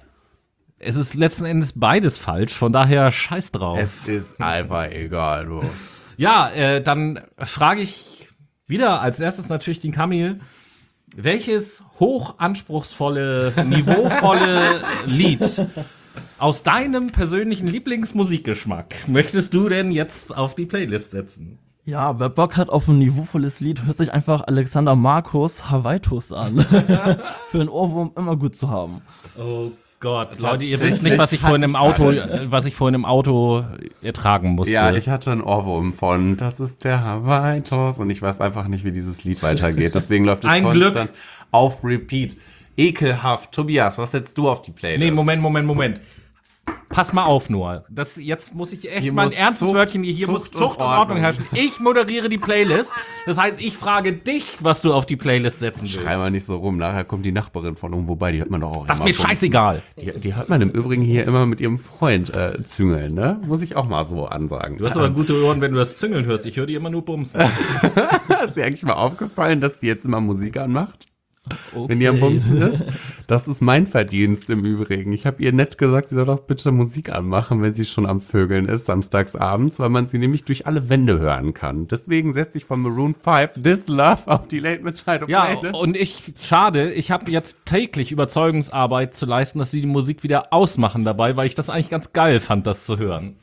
Es ist letzten Endes beides falsch, von daher scheiß drauf. Es ist einfach egal, du. Ja, äh, dann frage ich wieder als erstes natürlich den Kamil, welches hochanspruchsvolle, niveauvolle Lied aus deinem persönlichen Lieblingsmusikgeschmack möchtest du denn jetzt auf die Playlist setzen? Ja, wer Bock hat auf ein niveauvolles Lied, hört sich einfach Alexander Markus Hawaiitus an. Für einen Ohrwurm immer gut zu haben. Oh Gott, Leute, ihr wisst nicht, was ich vorhin im Auto, was ich vorhin im Auto ertragen musste. Ja, ich hatte einen Ohrwurm von, das ist der Hawaiitus und ich weiß einfach nicht, wie dieses Lied weitergeht. Deswegen läuft es Ein konstant Glück. auf Repeat. Ekelhaft. Tobias, was setzt du auf die Playlist? Nee, Moment, Moment, Moment. Pass mal auf nur. Das, jetzt muss ich echt Hier mal ein muss ernstes Zucht- Wörtchen hier. Hier Zucht muss Zucht und und Ordnung Ordnung. herrschen. Ich moderiere die Playlist. Das heißt, ich frage dich, was du auf die Playlist setzen willst. Schrei mal nicht so rum, nachher kommt die Nachbarin von oben, wobei, die hört man doch auch Das ist immer mir vom- scheißegal. Die, die hört man im Übrigen hier immer mit ihrem Freund äh, züngeln, ne? Muss ich auch mal so ansagen. Du hast aber gute Ohren, wenn du das Züngeln hörst. Ich höre die immer nur bumsen. Ist dir eigentlich mal aufgefallen, dass die jetzt immer Musik anmacht? Okay. Wenn die am Bumsen ist? Das ist mein Verdienst im Übrigen. Ich habe ihr nett gesagt, sie soll doch bitte Musik anmachen, wenn sie schon am Vögeln ist, samstags abends, weil man sie nämlich durch alle Wände hören kann. Deswegen setze ich von Maroon fünf This Love auf die Late Machado Ja, Playlist. und ich, schade, ich habe jetzt täglich Überzeugungsarbeit zu leisten, dass sie die Musik wieder ausmachen dabei, weil ich das eigentlich ganz geil fand, das zu hören.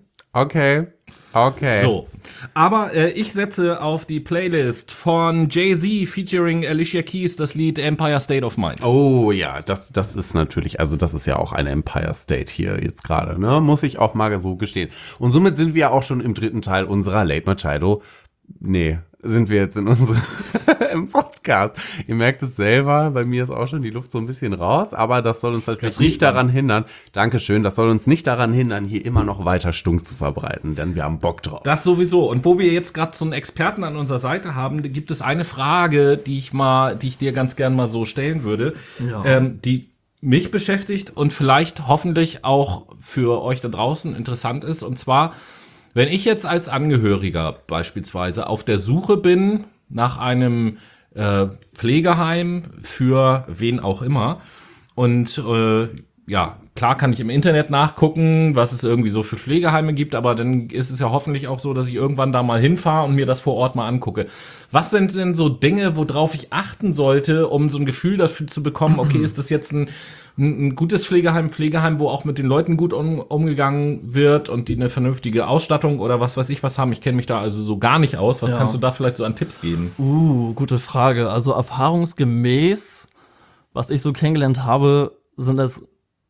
Okay, okay. So, aber äh, ich setze auf die Playlist von Jay-Z featuring Alicia Keys das Lied Empire State of Mind. Oh ja, das, das ist natürlich, also das ist ja auch eine Empire State hier jetzt gerade, ne? Muss ich auch mal so gestehen. Und somit sind wir auch schon im dritten Teil unserer Late Machado. Nee, sind wir jetzt in unserem im Podcast. Ihr merkt es selber, bei mir ist auch schon die Luft so ein bisschen raus, aber das soll uns natürlich Das nicht riecht man. daran hindern. Dankeschön, das soll uns nicht daran hindern, hier immer noch weiter Stunk zu verbreiten, denn wir haben Bock drauf. Das sowieso. Und wo wir jetzt gerade so einen Experten an unserer Seite haben, gibt es eine Frage, die ich mal, die ich dir ganz gern mal so stellen würde, Ja. ähm, die mich beschäftigt und vielleicht hoffentlich auch für euch da draußen interessant ist. Und zwar, wenn ich jetzt als Angehöriger beispielsweise auf der Suche bin nach einem äh, Pflegeheim für wen auch immer und äh, ja, klar kann ich im Internet nachgucken, was es irgendwie so für Pflegeheime gibt, aber dann ist es ja hoffentlich auch so, dass ich irgendwann da mal hinfahre und mir das vor Ort mal angucke. Was sind denn so Dinge, worauf ich achten sollte, um so ein Gefühl dafür zu bekommen, okay, ist das jetzt ein, ein, ein gutes Pflegeheim, Pflegeheim, wo auch mit den Leuten gut um, umgegangen wird und die eine vernünftige Ausstattung oder was weiß ich was haben. Ich kenne mich da also so gar nicht aus. Was Ja. kannst du da vielleicht so an Tipps geben? Uh, gute Frage. Also erfahrungsgemäß, was ich so kennengelernt habe, sind das,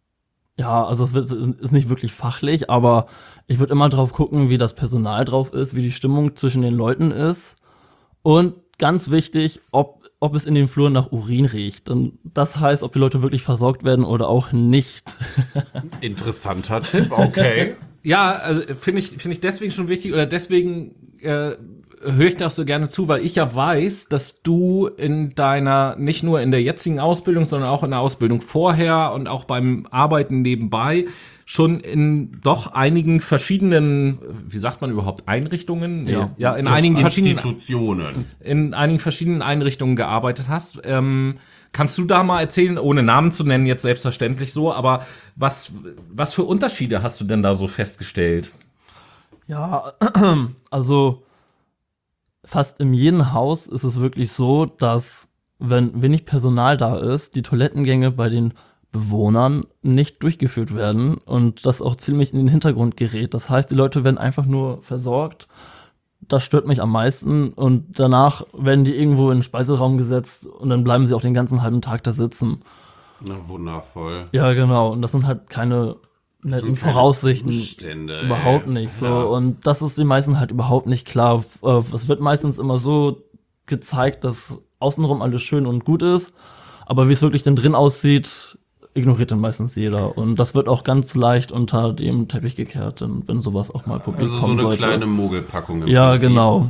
ja, also es wird, ist nicht wirklich fachlich, aber ich würde immer drauf gucken, wie das Personal drauf ist, wie die Stimmung zwischen den Leuten ist und ganz wichtig, ob, ob es in den Fluren nach Urin riecht. Und das heißt, ob die Leute wirklich versorgt werden oder auch nicht. Interessanter Tipp, okay. Ja, also finde ich, finde ich deswegen schon wichtig oder deswegen äh, höre ich dir auch so gerne zu, weil ich ja weiß, dass du in deiner, nicht nur in der jetzigen Ausbildung, sondern auch in der Ausbildung vorher und auch beim Arbeiten nebenbei schon in doch einigen verschiedenen, wie sagt man überhaupt, Einrichtungen? Ja. Ja, in einigen verschiedenen, Institutionen. in einigen verschiedenen Einrichtungen gearbeitet hast. Ähm, kannst du da mal erzählen, ohne Namen zu nennen, jetzt selbstverständlich so, aber was, was für Unterschiede hast du denn da so festgestellt? Ja, also fast in jedem Haus ist es wirklich so, dass, wenn wenig Personal da ist, die Toilettengänge bei den Bewohnern nicht durchgeführt werden und das auch ziemlich in den Hintergrund gerät. Das heißt, die Leute werden einfach nur versorgt. Das stört mich am meisten und danach werden die irgendwo in den Speiseraum gesetzt und dann bleiben sie auch den ganzen halben Tag da sitzen. Na, wundervoll. Ja, genau. Und das sind halt keine netten sind keine Voraussichten. Zustände, ey. Überhaupt nicht so. Ja. Und das ist den meisten halt überhaupt nicht klar. F- äh, Es wird meistens immer so gezeigt, dass außenrum alles schön und gut ist, aber wie es wirklich denn drin aussieht, ignoriert dann meistens jeder. Und das wird auch ganz leicht unter dem Teppich gekehrt, denn wenn sowas auch mal publik Also so kommen eine sollte. kleine Mogelpackung im Ja, Prinzip. genau.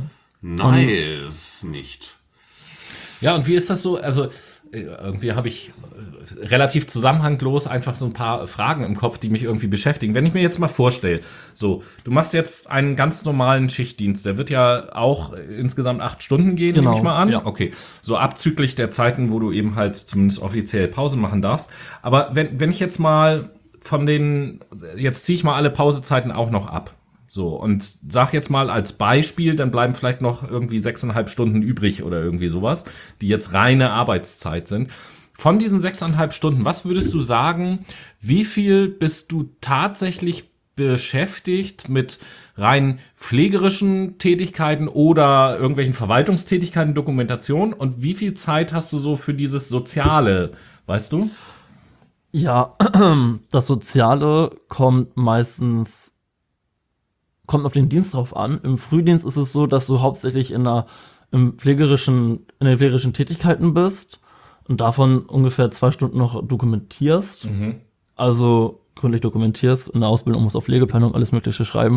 Nice, nicht. Ja, und wie ist das so? Also äh, irgendwie habe ich äh, relativ zusammenhanglos einfach so ein paar Fragen im Kopf, die mich irgendwie beschäftigen. Wenn ich mir jetzt mal vorstelle, so, du machst jetzt einen ganz normalen Schichtdienst, der wird ja auch insgesamt acht Stunden gehen, Genau, nehme ich mal an. ja. Okay, so abzüglich der Zeiten, wo du eben halt zumindest offiziell Pause machen darfst. Aber wenn, wenn ich jetzt mal von den, jetzt ziehe ich mal alle Pausezeiten auch noch ab. So, und sag jetzt mal als Beispiel, dann bleiben vielleicht noch irgendwie sechseinhalb Stunden übrig oder irgendwie sowas, die jetzt reine Arbeitszeit sind. Von diesen sechseinhalb Stunden, was würdest du sagen, wie viel bist du tatsächlich beschäftigt mit rein pflegerischen Tätigkeiten oder irgendwelchen Verwaltungstätigkeiten, Dokumentation und wie viel Zeit hast du so für dieses Soziale, weißt du? Ja, das Soziale kommt meistens kommt auf den Dienst drauf an. Im Frühdienst ist es so, dass du hauptsächlich in der im pflegerischen in den pflegerischen Tätigkeiten bist und davon ungefähr zwei Stunden noch dokumentierst. Mhm. Also gründlich dokumentierst. In der Ausbildung musst du auf Pflegeplanung alles Mögliche schreiben.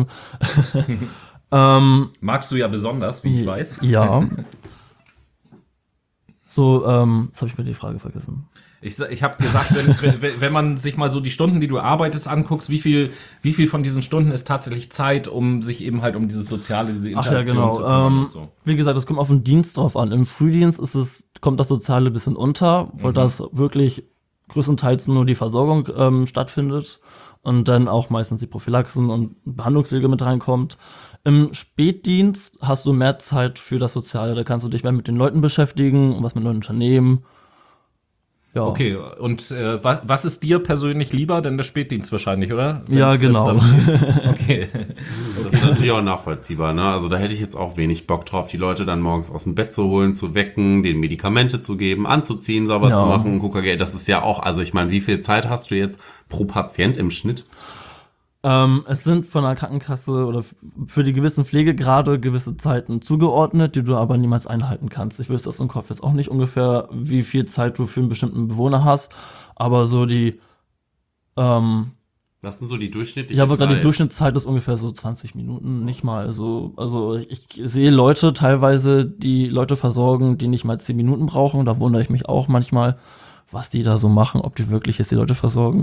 ähm, Magst du ja besonders, wie ich weiß. Ja. So, ähm, jetzt habe ich mir die Frage vergessen. Ich, ich habe gesagt, wenn, wenn, wenn man sich mal so die Stunden, die du arbeitest, anguckst, wie viel, wie viel von diesen Stunden ist tatsächlich Zeit, um sich eben halt um dieses Soziale, diese Ach ja, Interaktion genau. zu kümmern Ähm, und so. Wie gesagt, es kommt auf den Dienst drauf an. Im Frühdienst ist es, kommt das Soziale ein bisschen unter, weil Mhm. das wirklich größtenteils nur die Versorgung ähm, stattfindet und dann auch meistens die Prophylaxen und Behandlungswege mit reinkommt. Im Spätdienst hast du mehr Zeit für das Soziale. Da kannst du dich mehr mit den Leuten beschäftigen und was mit neuen Unternehmen. Ja. Okay, und äh, was, was ist dir persönlich lieber? Denn der Spätdienst wahrscheinlich, oder? Ja, Wenn's- genau. wenn's dann- Okay. Das ist natürlich auch nachvollziehbar, ne? Also da hätte ich jetzt auch wenig Bock drauf, die Leute dann morgens aus dem Bett zu holen, zu wecken, denen Medikamente zu geben, anzuziehen, sauber Ja. zu machen, K K G. Das ist ja auch, also ich meine, wie viel Zeit hast du jetzt pro Patient im Schnitt? Ähm, es sind von der Krankenkasse oder f- für die gewissen Pflegegrade gewisse Zeiten zugeordnet, die du aber niemals einhalten kannst. Ich wüsste aus dem Kopf jetzt auch nicht ungefähr, wie viel Zeit du für einen bestimmten Bewohner hast, aber so die, ähm, Was sind so die durchschnittlichen ja, aber gerade die Zeit? Durchschnittszeit ist ungefähr so zwanzig Minuten, nicht mal so. Also ich, ich sehe Leute teilweise, die Leute versorgen, die nicht mal zehn Minuten brauchen. Da wundere ich mich auch manchmal, was die da so machen, ob die wirklich jetzt die Leute versorgen.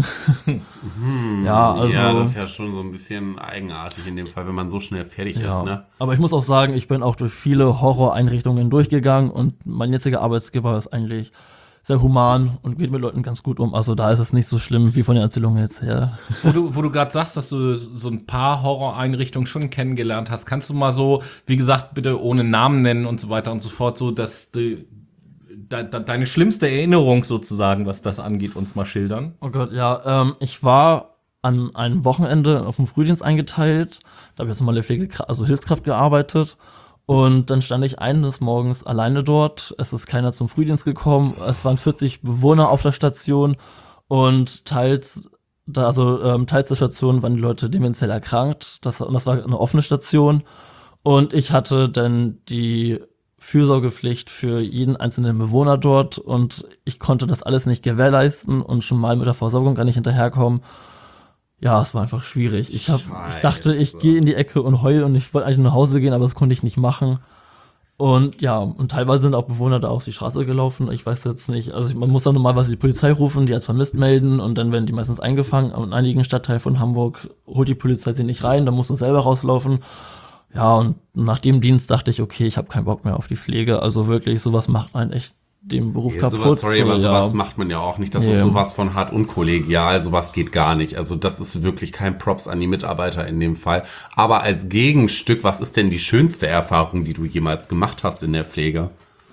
Ja, also. Ja, das ist ja schon so ein bisschen eigenartig in dem Fall, wenn man so schnell fertig Ja, ist, ne? aber ich muss auch sagen, ich bin auch durch viele Horroreinrichtungen durchgegangen und mein jetziger Arbeitsgeber ist eigentlich sehr human und geht mit Leuten ganz gut um. Also da ist es nicht so schlimm wie von den Erzählungen jetzt her. Wo du, wo du gerade sagst, dass du so ein paar Horroreinrichtungen schon kennengelernt hast, kannst du mal so, wie gesagt, bitte ohne Namen nennen und so weiter und so fort, so dass du de, de, deine schlimmste Erinnerung sozusagen, was das angeht, uns mal schildern? Oh Gott, ja, ähm, ich war an einem Wochenende auf dem Frühdienst eingeteilt. Da habe ich als normale Pflege, also Hilfskraft gearbeitet. Und dann stand ich eines Morgens alleine dort. Es ist keiner zum Frühdienst gekommen. Es waren vierzig Bewohner auf der Station und teils, da, also ähm, teils der Station waren die Leute dementiell erkrankt. Das, und das war eine offene Station. Und ich hatte dann die Fürsorgepflicht für jeden einzelnen Bewohner dort und ich konnte das alles nicht gewährleisten und schon mal mit der Versorgung gar nicht hinterherkommen. Ja, es war einfach schwierig. Ich, hab, ich dachte, ich Scheiße. gehe in die Ecke und heule und ich wollte eigentlich nach Hause gehen, aber das konnte ich nicht machen. Und ja, und teilweise sind auch Bewohner da auf die Straße gelaufen. Ich weiß jetzt nicht, also man muss dann normalerweise die Polizei rufen, die als vermisst melden und dann werden die meistens eingefangen. Aber in einigen Stadtteilen von Hamburg holt die Polizei sie nicht rein, dann muss man selber rauslaufen. Ja, und nach dem Dienst dachte ich, okay, ich habe keinen Bock mehr auf die Pflege. Also wirklich, sowas macht einen echt den Beruf Ja, kaputt. sowas, sorry, so, aber ja. sowas macht man ja auch nicht. Das ist Ja. sowas von hart unkollegial. Sowas geht gar nicht. Also das ist wirklich kein Props an die Mitarbeiter in dem Fall. Aber als Gegenstück, was ist denn die schönste Erfahrung, die du jemals gemacht hast in der Pflege?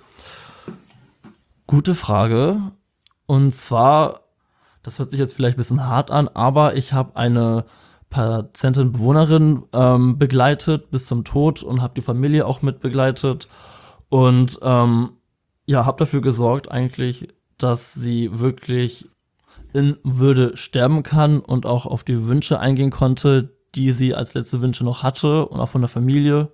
Gute Frage. Und zwar, das hört sich jetzt vielleicht ein bisschen hart an, aber ich habe eine Patientin, Bewohnerin ähm, begleitet bis zum Tod und habe die Familie auch mit begleitet. Und ähm, ja, habe dafür gesorgt eigentlich, dass sie wirklich in Würde sterben kann und auch auf die Wünsche eingehen konnte, die sie als letzte Wünsche noch hatte und auch von der Familie.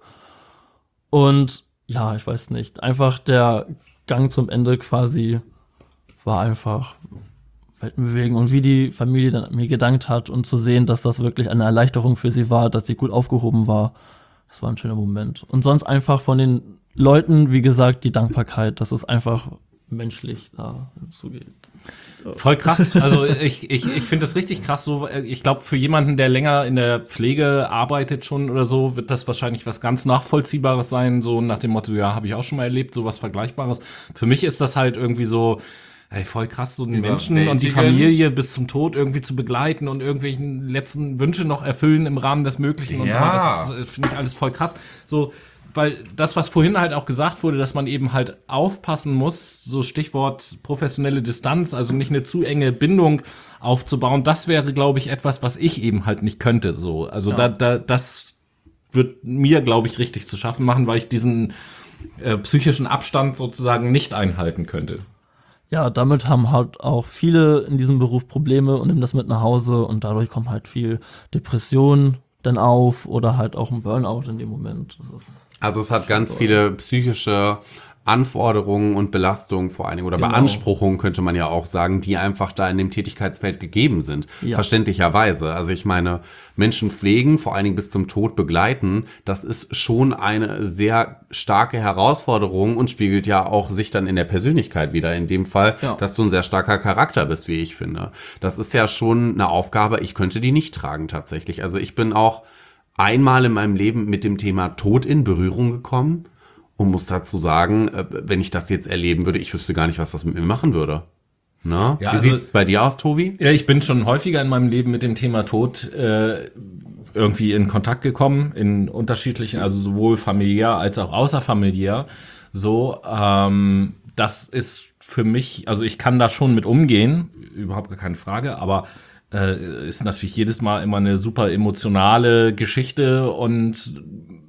Und ja, ich weiß nicht, einfach der Gang zum Ende quasi war einfach Welten bewegen und wie die Familie dann an mir gedankt hat und zu sehen, dass das wirklich eine Erleichterung für sie war, dass sie gut aufgehoben war, das war ein schöner Moment. Und sonst einfach von den Leuten, wie gesagt, die Dankbarkeit, dass es einfach menschlich da zugeht. Voll krass. Also ich, ich, ich finde das richtig krass. So, ich glaube, für jemanden, der länger in der Pflege arbeitet schon oder so, wird das wahrscheinlich was ganz Nachvollziehbares sein. So nach dem Motto, ja, habe ich auch schon mal erlebt, so was Vergleichbares. Für mich ist das halt irgendwie so, ey, voll krass, so einen Menschen und die Familie bis zum Tod irgendwie zu begleiten und irgendwelchen letzten Wünsche noch erfüllen im Rahmen des Möglichen und so weiter. Das, das finde ich alles voll krass. So, weil das, was vorhin halt auch gesagt wurde, dass man eben halt aufpassen muss, so Stichwort professionelle Distanz, also nicht eine zu enge Bindung aufzubauen, das wäre, glaube ich, etwas, was ich eben halt nicht könnte. So, also ja. da, da, das wird mir, glaube ich, richtig zu schaffen machen, weil ich diesen äh, psychischen Abstand sozusagen nicht einhalten könnte. Ja, damit haben halt auch viele in diesem Beruf Probleme und nehmen das mit nach Hause und dadurch kommt halt viel Depression dann auf oder halt auch ein Burnout in dem Moment. Das ist Also es hat ganz viele psychische Anforderungen und Belastungen vor allen Dingen oder Genau. Beanspruchungen könnte man ja auch sagen, die einfach da in dem Tätigkeitsfeld gegeben sind. Ja. Verständlicherweise. Also ich meine, Menschen pflegen, vor allen Dingen bis zum Tod begleiten, das ist schon eine sehr starke Herausforderung und spiegelt ja auch sich dann in der Persönlichkeit wieder. In dem Fall, Ja. dass du ein sehr starker Charakter bist, wie ich finde. Das ist ja schon eine Aufgabe, ich könnte die nicht tragen tatsächlich. Also ich bin auch einmal in meinem Leben mit dem Thema Tod in Berührung gekommen und muss dazu sagen, wenn ich das jetzt erleben würde, ich wüsste gar nicht, was das mit mir machen würde. Na? Ja, Wie also- sieht's bei dir aus, Tobi? Ja, ich bin schon häufiger in meinem Leben mit dem Thema Tod äh, irgendwie in Kontakt gekommen, in unterschiedlichen, also sowohl familiär als auch außerfamiliär. So, ähm, das ist für mich, also ich kann da schon mit umgehen, überhaupt gar keine Frage, aber äh, ist natürlich jedes Mal immer eine super emotionale Geschichte und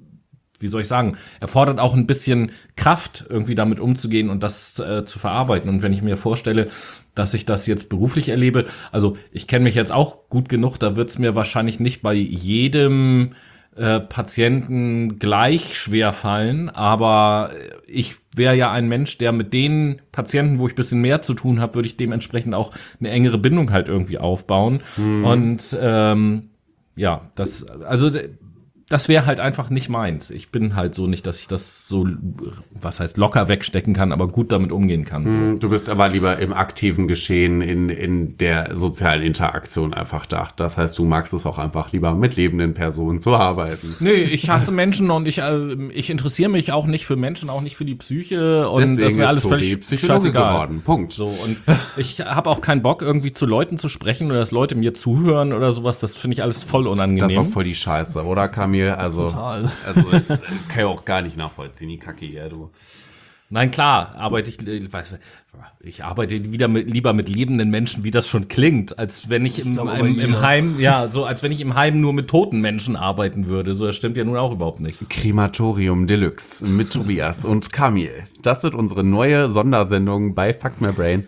wie soll ich sagen, erfordert auch ein bisschen Kraft, irgendwie damit umzugehen und das äh, zu verarbeiten. Und wenn ich mir vorstelle, dass ich das jetzt beruflich erlebe, also ich kenne mich jetzt auch gut genug, da wird es mir wahrscheinlich nicht bei jedem äh, Patienten gleich schwer fallen, aber ich wäre ja ein Mensch, der mit den Patienten, wo ich ein bisschen mehr zu tun habe, würde ich dementsprechend auch eine engere Bindung halt irgendwie aufbauen. Mhm. Und ähm, ja, das, also das wäre halt einfach nicht meins. Ich bin halt so nicht, dass ich das so, was heißt locker wegstecken kann, aber gut damit umgehen kann. So. Du bist aber lieber im aktiven Geschehen, in, in der sozialen Interaktion einfach da. Das heißt, du magst es auch einfach lieber mit lebenden Personen zu arbeiten. Nee, ich hasse Menschen und ich, äh, ich interessiere mich auch nicht für Menschen, auch nicht für die Psyche und Deswegen das wäre alles ist Tobi völlig Psychologe scheißegal. geworden. Punkt. So, und ich habe auch keinen Bock, irgendwie zu Leuten zu sprechen oder dass Leute mir zuhören oder sowas. Das finde ich alles voll unangenehm. Das ist auch voll die Scheiße, oder Kamil? Also, Total. also kann ich auch gar nicht nachvollziehen, die Kacke hier, du. Nein, klar, arbeite ich, ich weiß, ich arbeite wieder mit, lieber mit lebenden Menschen, wie das schon klingt, als wenn ich im, glaube, im, aber im ihr- Heim, ja, so als wenn ich im Heim nur mit toten Menschen arbeiten würde. So, das stimmt ja nun auch überhaupt nicht. Krematorium Deluxe mit Tobias und Kamil. Das wird unsere neue Sondersendung bei Fuck My Brain.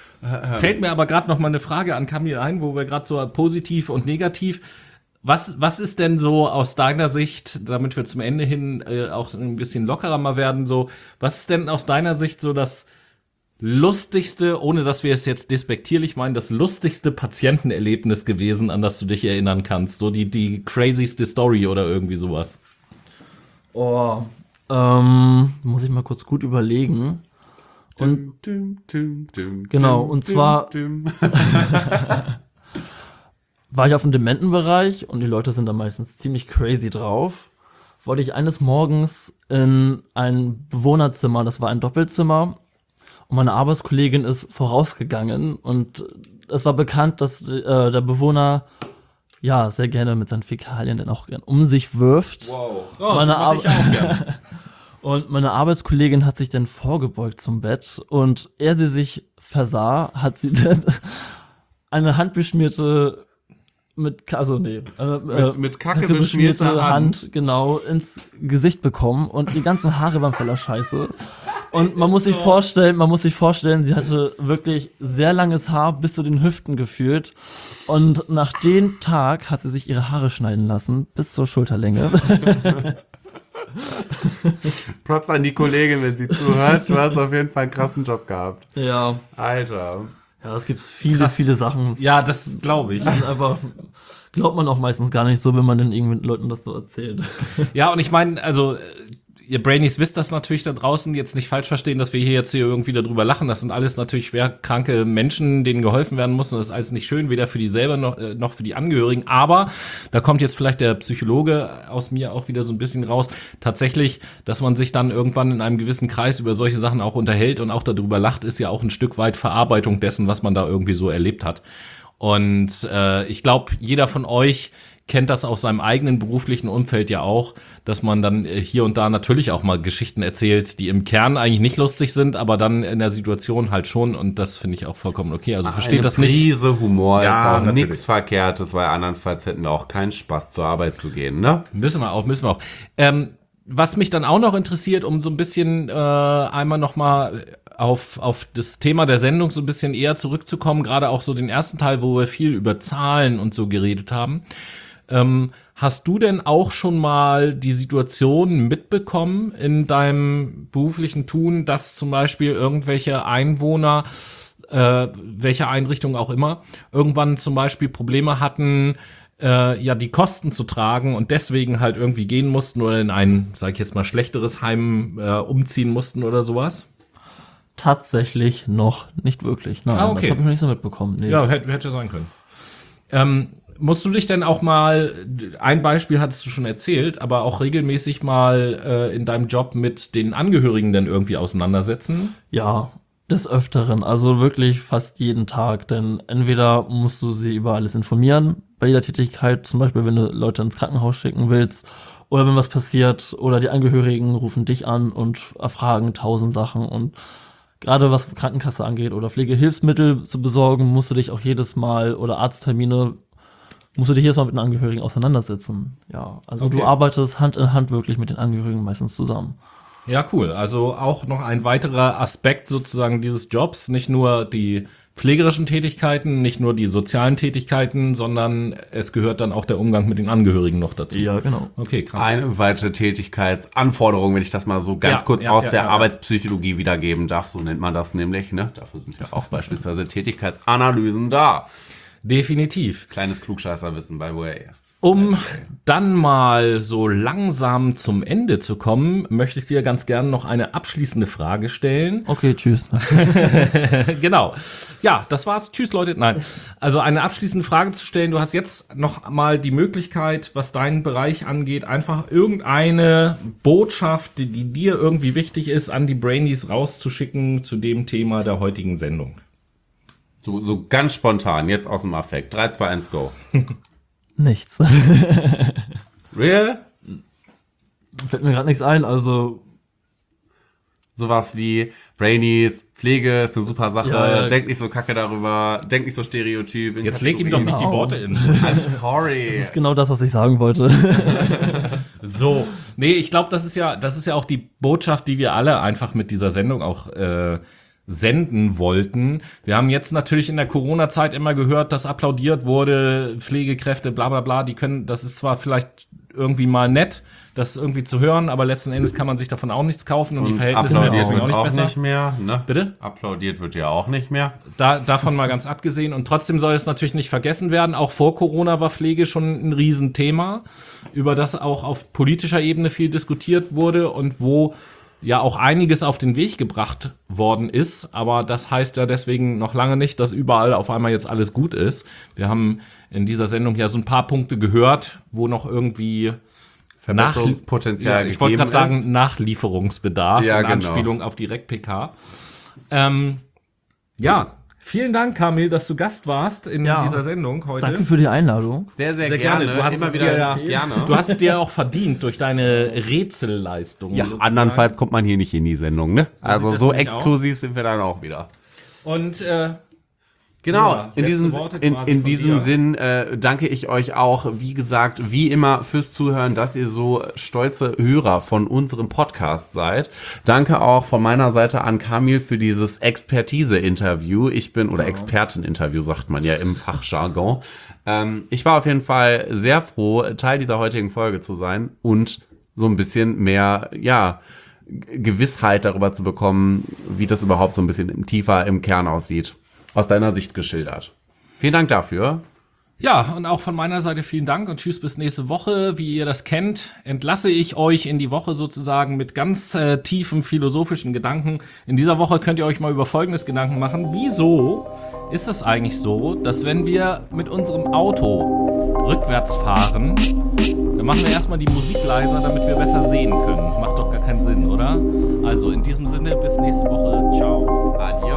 Fällt mir aber gerade noch mal eine Frage an Kamil ein, wo wir gerade so positiv und negativ. Was, was ist denn so aus deiner Sicht, damit wir zum Ende hin äh, auch ein bisschen lockerer mal werden, so, was ist denn aus deiner Sicht so das lustigste, ohne dass wir es jetzt despektierlich meinen, das lustigste Patientenerlebnis gewesen, an das du dich erinnern kannst? So die, die crazyste Story oder irgendwie sowas. Oh, Ähm, muss ich mal kurz gut überlegen. Und Dum, dum, dum, Genau, dum, und zwar- dum, dum. war ich auf dem Dementenbereich und die Leute sind da meistens ziemlich crazy drauf. Wollte ich eines Morgens in ein Bewohnerzimmer, das war ein Doppelzimmer, und meine Arbeitskollegin ist vorausgegangen und es war bekannt, dass äh, der Bewohner ja sehr gerne mit seinen Fäkalien dann auch gern um sich wirft. Wow. Oh, Meine das mach ich auch gern. Und meine Arbeitskollegin hat sich dann vorgebeugt zum Bett und ehe sie sich versah, hat sie dann eine handbeschmierte mit, also nee, äh, Mit- mit Kacke beschmierte Hand. genau ins Gesicht bekommen und die ganzen Haare waren voller Scheiße. Und man muss sich vorstellen, man muss sich vorstellen, sie hatte wirklich sehr langes Haar bis zu den Hüften gefühlt. Und nach dem Tag hat sie sich ihre Haare schneiden lassen bis zur Schulterlänge. Props an die Kollegin, wenn sie zuhört. Du hast auf jeden Fall einen krassen Job gehabt. Ja, Alter. ja, es gibt viele, Krass. viele Sachen. Ja, das glaube ich. Das ist einfach, glaubt man auch meistens gar nicht so, wenn man den irgendwelchen Leuten das so erzählt. Ja, und ich meine, also äh, ihr Brainies wisst das natürlich da draußen, jetzt nicht falsch verstehen, dass wir hier jetzt hier irgendwie darüber lachen. Das sind alles natürlich schwer kranke Menschen, denen geholfen werden muss. Und das ist alles nicht schön, weder für die selber noch, äh, noch für die Angehörigen. Aber da kommt jetzt vielleicht der Psychologe aus mir auch wieder so ein bisschen raus. Tatsächlich, dass man sich dann irgendwann in einem gewissen Kreis über solche Sachen auch unterhält und auch darüber lacht, ist ja auch ein Stück weit Verarbeitung dessen, was man da irgendwie so erlebt hat. Und äh, ich glaube, jeder von euch kennt das aus seinem eigenen beruflichen Umfeld ja auch, dass man dann äh, hier und da natürlich auch mal Geschichten erzählt, die im Kern eigentlich nicht lustig sind, aber dann in der Situation halt schon, und das finde ich auch vollkommen okay. Also versteht das nicht. Prise Humor Ja, ist auch natürlich. nichts Verkehrtes, weil andernfalls hätten wir auch keinen Spaß zur Arbeit zu gehen, ne? Müssen wir auch, müssen wir auch. Ähm, was mich dann auch noch interessiert, um so ein bisschen äh, einmal noch mal auf auf das Thema der Sendung so ein bisschen eher zurückzukommen, gerade auch so den ersten Teil, wo wir viel über Zahlen und so geredet haben. Ähm, hast du denn auch schon mal die Situation mitbekommen in deinem beruflichen Tun, dass zum Beispiel irgendwelche Einwohner, äh, welche Einrichtung auch immer, irgendwann zum Beispiel Probleme hatten, äh, ja, die Kosten zu tragen und deswegen halt irgendwie gehen mussten oder in ein, sag ich jetzt mal, schlechteres Heim äh, umziehen mussten oder sowas? Tatsächlich noch nicht wirklich. Nein, Ah, okay. das habe ich noch nicht so mitbekommen. Nee, Ja, das- hätte, hätte sein können. Ähm, musst du dich denn auch mal, ein Beispiel hattest du schon erzählt, aber auch regelmäßig mal äh, in deinem Job mit den Angehörigen dann irgendwie auseinandersetzen? ja, des Öfteren. Also wirklich fast jeden Tag. Denn entweder musst du sie über alles informieren, bei jeder Tätigkeit, zum Beispiel wenn du Leute ins Krankenhaus schicken willst, oder wenn was passiert, oder die Angehörigen rufen dich an und erfragen tausend Sachen. Und gerade was Krankenkasse angeht oder Pflegehilfsmittel zu besorgen, musst du dich auch jedes Mal, oder Arzttermine, musst du dich jedes Mal mit den Angehörigen auseinandersetzen. Ja, also Okay. du arbeitest Hand in Hand wirklich mit den Angehörigen meistens zusammen. Ja, cool. Also auch noch ein weiterer Aspekt sozusagen dieses Jobs, nicht nur die pflegerischen Tätigkeiten, nicht nur die sozialen Tätigkeiten, sondern es gehört dann auch der Umgang mit den Angehörigen noch dazu. Ja, genau. Okay, krass. Eine weitere Tätigkeitsanforderung, wenn ich das mal so ganz Ja, kurz ja, aus ja, der ja, ja. Arbeitspsychologie wiedergeben darf, so nennt man das nämlich, ne? Dafür sind ja auch beispielsweise Tätigkeitsanalysen da. Definitiv. Kleines Klugscheißerwissen, by the way. Um dann mal so langsam zum Ende zu kommen, möchte ich dir ganz gerne noch eine abschließende Frage stellen. Okay, tschüss. Genau. Ja, das war's. Tschüss, Leute. Nein. Also eine abschließende Frage zu stellen. Du hast jetzt noch mal die Möglichkeit, was deinen Bereich angeht, einfach irgendeine Botschaft, die, die dir irgendwie wichtig ist, an die Brainies rauszuschicken zu dem Thema der heutigen Sendung. So, so ganz spontan, jetzt aus dem Affekt. drei, zwei, eins, go. Nichts. Real? Fällt mir gerade nichts ein, also Sowas wie Brainies, Pflege ist eine super Sache, Ja, ja. denk nicht so kacke darüber, denk nicht so stereotyp. in Jetzt leg ihm doch nicht die Genau. Worte in. I'm sorry. das ist genau das, was ich sagen wollte. So, nee, ich glaube, das ist ja, das ist ja auch die Botschaft, die wir alle einfach mit dieser Sendung auch äh, senden wollten. Wir haben jetzt natürlich in der Corona-Zeit immer gehört, dass applaudiert wurde, Pflegekräfte, bla bla bla, die können, das ist zwar vielleicht irgendwie mal nett, das irgendwie zu hören, aber letzten Endes kann man sich davon auch nichts kaufen und, und die Verhältnisse werden applaudiert deswegen wird auch auch nicht besser. nicht mehr. Ne? Bitte? Applaudiert wird ja auch nicht mehr. Da, davon mal ganz abgesehen. Und trotzdem soll es natürlich nicht vergessen werden, auch vor Corona war Pflege schon ein Riesenthema, über das auch auf politischer Ebene viel diskutiert wurde und wo ja auch einiges auf den Weg gebracht worden ist. Aber das heißt ja deswegen noch lange nicht, dass überall auf einmal jetzt alles gut ist. Wir haben in dieser Sendung ja so ein paar Punkte gehört, wo noch irgendwie Verbesserungspotenzial ja, ich wollte gerade gegeben sagen, ist. Nachlieferungsbedarf Ja, in genau. Anspielung auf Direkt-P K. Ähm, ja, vielen Dank, Kamil, dass du Gast warst in Ja. dieser Sendung heute. Danke für die Einladung. Sehr, sehr, Sehr gerne. Du hast Immer es wieder dir ja, gerne. du hast es dir ja auch verdient durch deine Rätselleistung. Ja, sozusagen. andernfalls kommt man hier nicht in die Sendung, ne? also sieht das so nämlich exklusiv sind wir dann auch wieder. Und äh, Genau, Ja, in letzte diesem, Worte in, quasi in von diesem dir. Sinn äh, danke ich euch auch, wie gesagt, wie immer fürs Zuhören, dass ihr so stolze Hörer von unserem Podcast seid. Danke auch von meiner Seite an Kamil für dieses Expertise-Interview. Ich bin, oder Experten-Interview sagt man ja im Fachjargon. Ähm, ich war auf jeden Fall sehr froh, Teil dieser heutigen Folge zu sein und so ein bisschen mehr, ja, Gewissheit darüber zu bekommen, wie das überhaupt so ein bisschen tiefer im Kern aussieht. Aus deiner Sicht geschildert. Vielen Dank dafür. ja, und auch von meiner Seite vielen Dank und tschüss bis nächste Woche. Wie ihr das kennt, entlasse ich euch in die Woche sozusagen mit ganz äh, tiefen philosophischen Gedanken. In dieser Woche könnt ihr euch mal über folgendes Gedanken machen. Wieso ist es eigentlich so, dass wenn wir mit unserem Auto rückwärts fahren, dann machen wir erstmal die Musik leiser, damit wir besser sehen können. Das macht doch gar keinen Sinn, oder? Also in diesem Sinne, bis nächste Woche. Ciao. Adios.